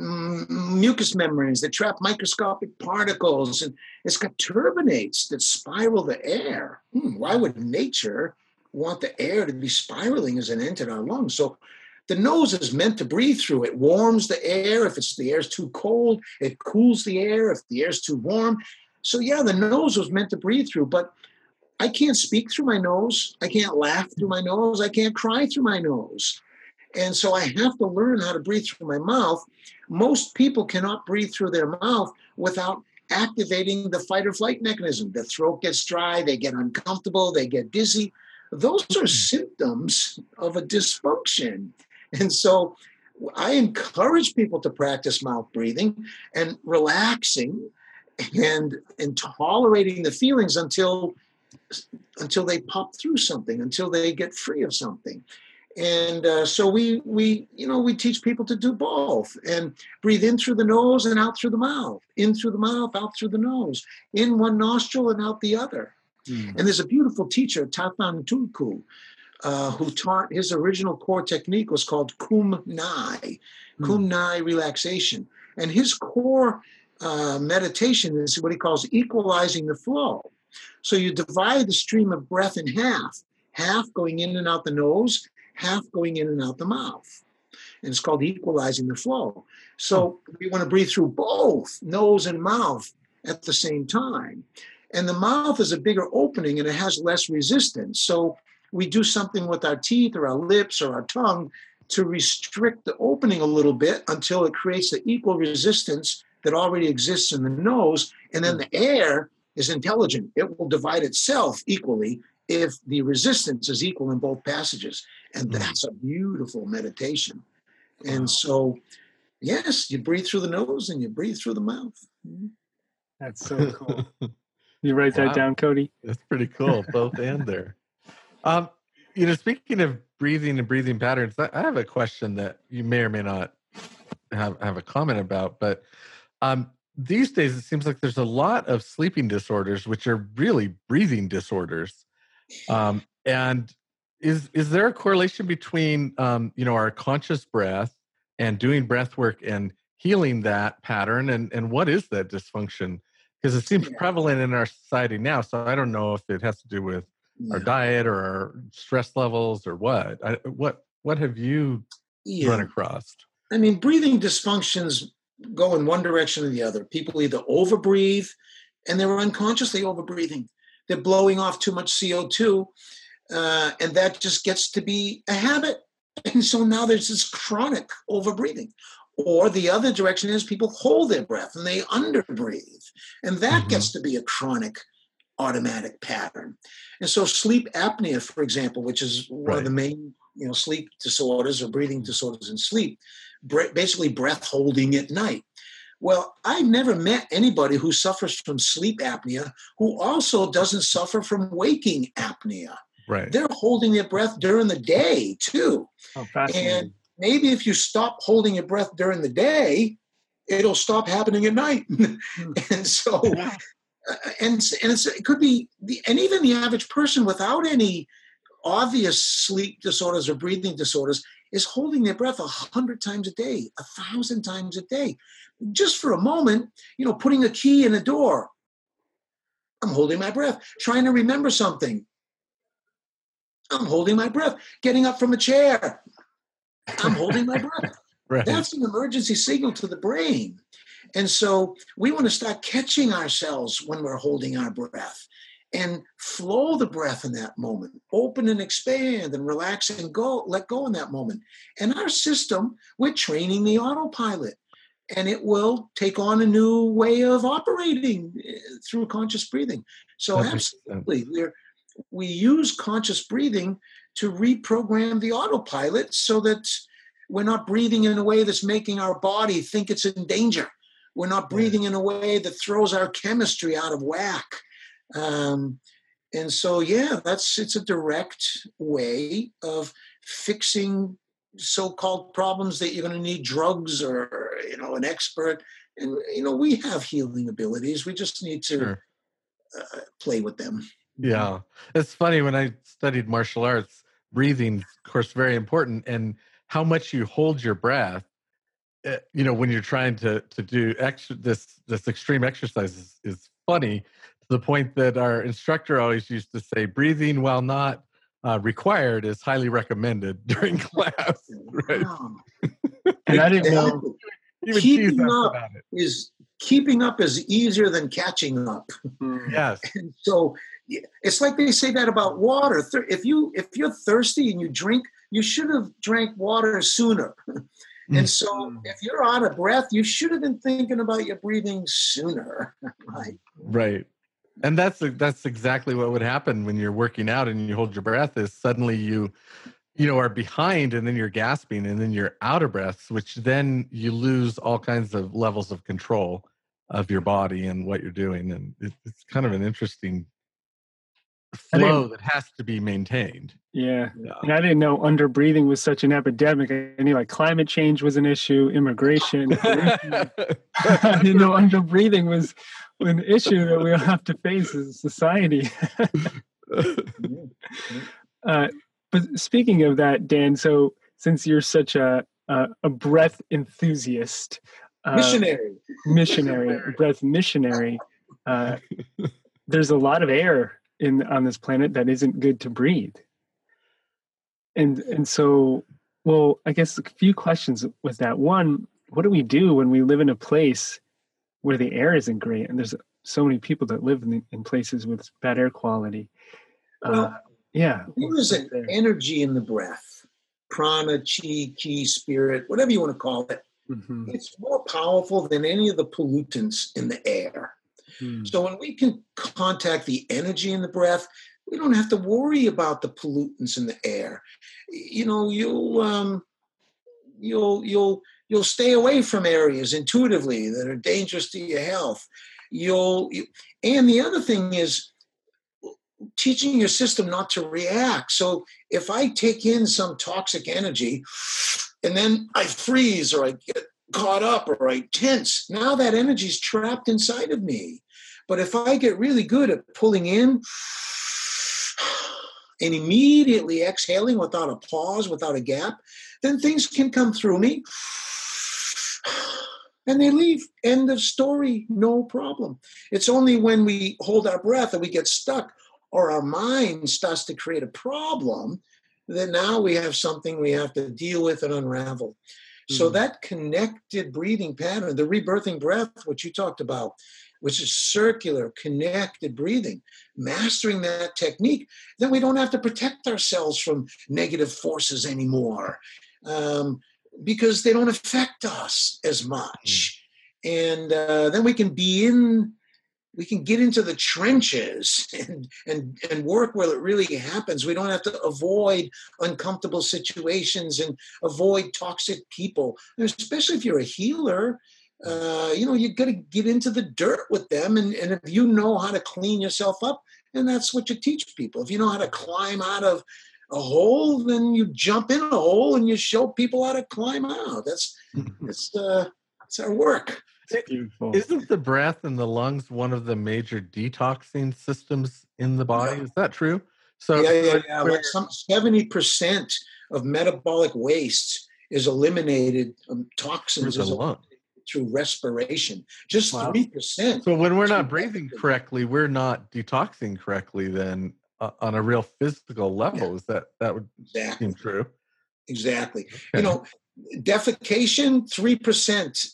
mucous membranes that trap microscopic particles, and it's got turbinates that spiral the air. Hmm, why would nature want the air to be spiraling as it entered our lungs? So the nose is meant to breathe through. It warms the air. If it's the air's too cold, it cools the air. If the air's too warm. So yeah, the nose was meant to breathe through, but I can't speak through my nose. I can't laugh through my nose. I can't cry through my nose. And so I have to learn how to breathe through my mouth. Most people cannot breathe through their mouth without activating the fight or flight mechanism. The throat gets dry, they get uncomfortable, they get dizzy. Those are symptoms of a dysfunction. And so I encourage people to practice mouth breathing and relaxing and, and tolerating the feelings until, until they pop through something, until they get free of something. And uh, so we, we, you know, we teach people to do both and breathe in through the nose and out through the mouth, in through the mouth, out through the nose, in one nostril and out the other. Mm. And there's a beautiful teacher, Tathan Tulku, uh, who taught, his original core technique was called Kum Nai, mm. Kum Nai relaxation. And his core uh, meditation is what he calls equalizing the flow. So you divide the stream of breath in half, half going in and out the nose, half going in and out the mouth. And it's called equalizing the flow. So we want to breathe through both nose and mouth at the same time. And the mouth is a bigger opening and it has less resistance. So we do something with our teeth or our lips or our tongue to restrict the opening a little bit until it creates the equal resistance that already exists in the nose. And then the air is intelligent. It will divide itself equally if the resistance is equal in both passages. And that's a beautiful meditation. And so, yes, you breathe through the nose and you breathe through the mouth. That's so cool. You write that wow. down, Cody? That's pretty cool, both and there. Um, you know, speaking of breathing and breathing patterns, I have a question that you may or may not have, have a comment about, but um, these days it seems like there's a lot of sleeping disorders, which are really breathing disorders. Um, and is is there a correlation between um, you know, our conscious breath and doing breath work and healing that pattern. And, and what is that dysfunction? Because it seems Yeah. prevalent in our society now. So I don't know if it has to do with Yeah. our diet or our stress levels or what. I, what what have you Yeah. run across? I mean, breathing dysfunctions go in one direction or the other. People either overbreathe and they're unconsciously overbreathing. They're blowing off too much C O two, uh, and that just gets to be a habit. And so now there's this chronic overbreathing. Or the other direction is people hold their breath and they underbreathe. And that Mhm. gets to be a chronic automatic pattern. And so sleep apnea, for example, which is one Right. of the main, you know, sleep disorders or breathing disorders in sleep, bre- basically breath holding at night. Well, I've never met anybody who suffers from sleep apnea who also doesn't suffer from waking apnea. Right. They're holding their breath during the day too. Oh, fascinating. And maybe if you stop holding your breath during the day, it'll stop happening at night. And so, Yeah. uh, and, and it's, it could be, the, and even the average person without any obvious sleep disorders or breathing disorders is holding their breath a hundred times a day, a thousand times a day. Just for a moment, you know, putting a key in a door. I'm holding my breath, trying to remember something. I'm holding my breath, getting up from a chair. I'm holding my breath. Right. That's an emergency signal to the brain. And so we want to start catching ourselves when we're holding our breath and flow the breath in that moment, open and expand and relax and go, let go in that moment. And our system, we're training the autopilot, and it will take on a new way of operating through conscious breathing. So That makes absolutely, we're, we use conscious breathing to reprogram the autopilot so that we're not breathing in a way that's making our body think it's in danger. We're not breathing in a way that throws our chemistry out of whack. Um, and so, yeah, that's it's a direct way of fixing so-called problems that you're going to need drugs or, you know, an expert. And, you know, we have healing abilities. We just need to Sure. uh, play with them. Yeah. It's funny, when I studied martial arts, breathing, of course, very important, and how much you hold your breath, uh, you know, when you're trying to to do ex- this this extreme exercise is, is funny, to the point that our instructor always used to say, breathing while not uh, required is highly recommended during class. Right. Wow. And I didn't know. Exactly. He would tease Keeping us up about it. is keeping up is easier than catching up. Mm. Yes. And so yeah, it's like they say that about water. Thir- If you if you're thirsty and you drink, you should have drank water sooner. And so Mm. if you're out of breath, you should have been thinking about your breathing sooner. Right. Right. And that's that's exactly what would happen when you're working out and you hold your breath, is suddenly you you know are behind, and then you're gasping, and then you're out of breath, which then you lose all kinds of levels of control of your body and what you're doing. And it, it's kind of an interesting I didn't- flow that has to be maintained. Yeah. Yeah. And I didn't know underbreathing was such an epidemic. I knew like climate change was an issue, immigration. I didn't know underbreathing was an issue that we'll have to face as a society. uh, but speaking of that, Dan, so since you're such a a, a breath enthusiast, uh, Missionary. missionary, a breath missionary, uh, there's a lot of air in on this planet that isn't good to breathe. And and so, well, I guess a few questions with that. One, what do we do when we live in a place where the air isn't great, and there's so many people that live in, in places with bad air quality? Uh, Well, yeah, there is an there. energy in the breath, prana, chi, ki, spirit, whatever you want to call it. Mhm. It's more powerful than any of the pollutants in the air. Hmm. So when we can contact the energy in the breath, we don't have to worry about the pollutants in the air. You know, you'll um, you'll you'll you'll stay away from areas intuitively that are dangerous to your health. You'll you, and the other thing is teaching your system not to react. So if I take in some toxic energy and then I freeze or I get caught up or I tense, now that energy is trapped inside of me. But if I get really good at pulling in and immediately exhaling without a pause, without a gap, then things can come through me and they leave. End of story. No problem. It's only when we hold our breath and we get stuck or our mind starts to create a problem that now we have something we have to deal with and unravel. Mm-hmm. So that connected breathing pattern, the rebirthing breath, which you talked about, which is circular, connected breathing, mastering that technique, then we don't have to protect ourselves from negative forces anymore. Um, because they don't affect us as much. And uh, then we can be in, we can get into the trenches and, and, and work where it really happens. We don't have to avoid uncomfortable situations and avoid toxic people. And especially if you're a healer, uh, you know, you got to get into the dirt with them. And, and if you know how to clean yourself up, and that's what you teach people. If you know how to climb out of a hole, then you jump in a hole and you show people how to climb out. That's that's uh that's our work. Beautiful. Isn't the breath and the lungs one of the major detoxing systems in the body? Yeah. Is that true? So yeah, yeah, yeah. Like some seventy percent of metabolic waste is eliminated, um, toxins is eliminated through respiration. Just wow. three percent. So when we're not breathing correctly, we're not detoxing correctly then. Uh, on a real physical level, yeah. is that that would exactly. seem true? Exactly. Okay. You know, defecation, three percent.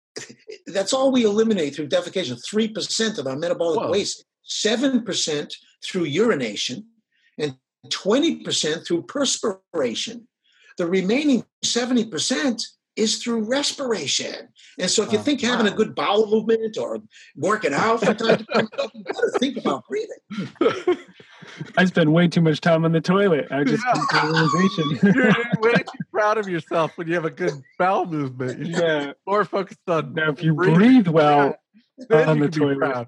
That's all we eliminate through defecation. Three percent of our metabolic Whoa. waste. Seven percent through urination, and twenty percent through perspiration. The remaining seventy percent is through respiration. And so if you think having a good bowel movement or working out from time to time, you better think about breathing. I spend way too much time on the toilet. I just yeah. realization. You're way too proud of yourself when you have a good bowel movement. You're yeah. more focused on now if you breathing. breathe well yeah. on the toilet.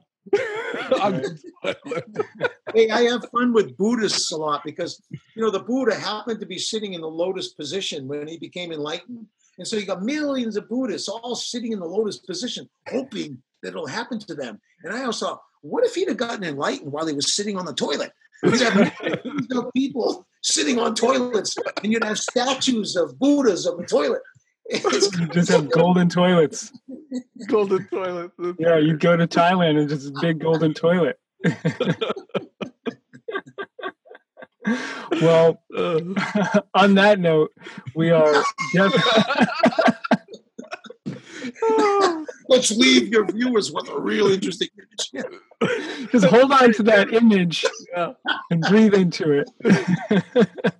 on the toilet. Hey, I have fun with Buddhists a lot because, you know, the Buddha happened to be sitting in the lotus position when he became enlightened. And so you got millions of Buddhists all sitting in the lotus position, hoping that it'll happen to them. And I also thought, what if he'd have gotten enlightened while he was sitting on the toilet? We'd have millions of people sitting on toilets, and you'd have statues of Buddhas on the toilet. You just have golden toilets. Golden toilets. Yeah, you go to Thailand and just a big golden toilet. Well, uh, on that note, we are definitely... Let's leave your viewers with a real interesting image. Just hold on to that image uh, and breathe into it.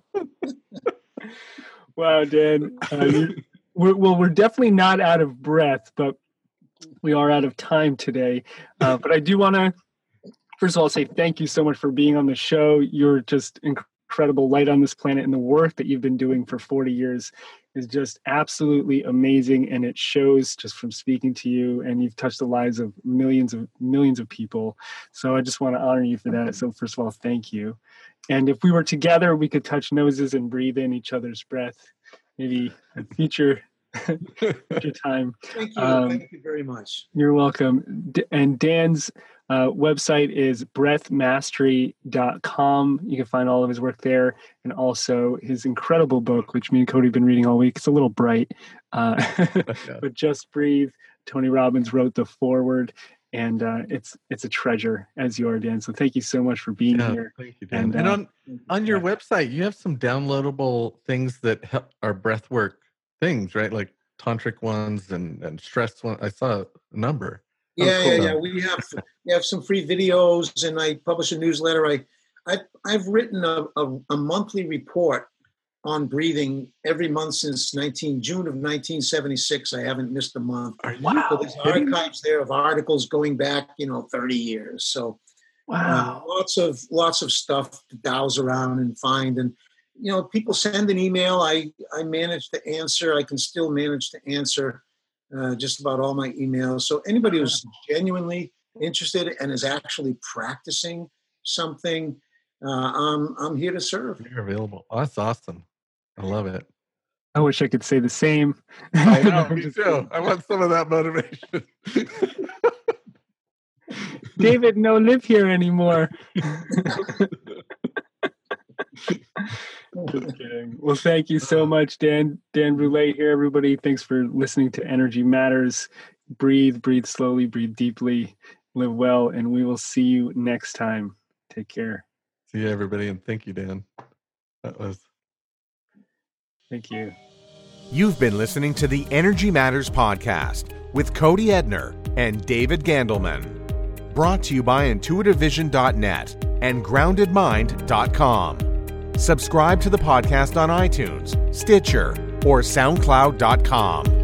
Wow, Dan. Uh, you, we're, well, we're definitely not out of breath, but we are out of time today. Uh, but I do want to, first of all, say thank you so much for being on the show. You're just incredible light on this planet, and the work that you've been doing for forty years is just absolutely amazing, and it shows just from speaking to you, and you've touched the lives of millions of millions of people. So I just want to honor you for that. So first of all, thank you. And if we were together, we could touch noses and breathe in each other's breath, maybe a future, future time. Thank you. Um, thank you very much. You're welcome. D- and Dan's Uh, website is breath mastery dot com. You can find all of his work there, and also his incredible book, which me and Cody have been reading all week. It's a little bright, uh, but Just Breathe. Tony Robbins wrote the foreword, and uh, it's it's a treasure, as you are, Dan. So thank you so much for being yeah, here. Thank you, Dan. And, and uh, on on your yeah. website, you have some downloadable things that help are breathwork things, right? Like tantric ones and and stress ones. I saw a number. Yeah, oh, cool. yeah, yeah. We have we have some free videos, and I publish a newsletter. I, I I've written a, a, a monthly report on breathing every month since nineteen June of nineteen seventy-six. I haven't missed a month. Wow! So there's archives there of articles going back, you know, thirty years. So wow, uh, lots of lots of stuff to douse around and find. And you know, people send an email. I I manage to answer. I can still manage to answer. Uh, just about all my emails. So anybody who's genuinely interested and is actually practicing something, uh, I'm I'm here to serve. You're available. Oh, that's awesome. I love it. I wish I could say the same. I know, me too. I want some of that motivation. David, no live here anymore. Just kidding. Well, thank you so much, Dan. Dan Brule here, everybody. Thanks for listening to Energy Matters. Breathe, breathe slowly, breathe deeply, live well, and we will see you next time. Take care. See you, everybody, and thank you, Dan. That was. Thank you. You've been listening to the Energy Matters podcast with Cody Edner and David Gandelman. Brought to you by intuitive vision dot net and grounded mind dot com. Subscribe to the podcast on iTunes, Stitcher, or soundcloud dot com.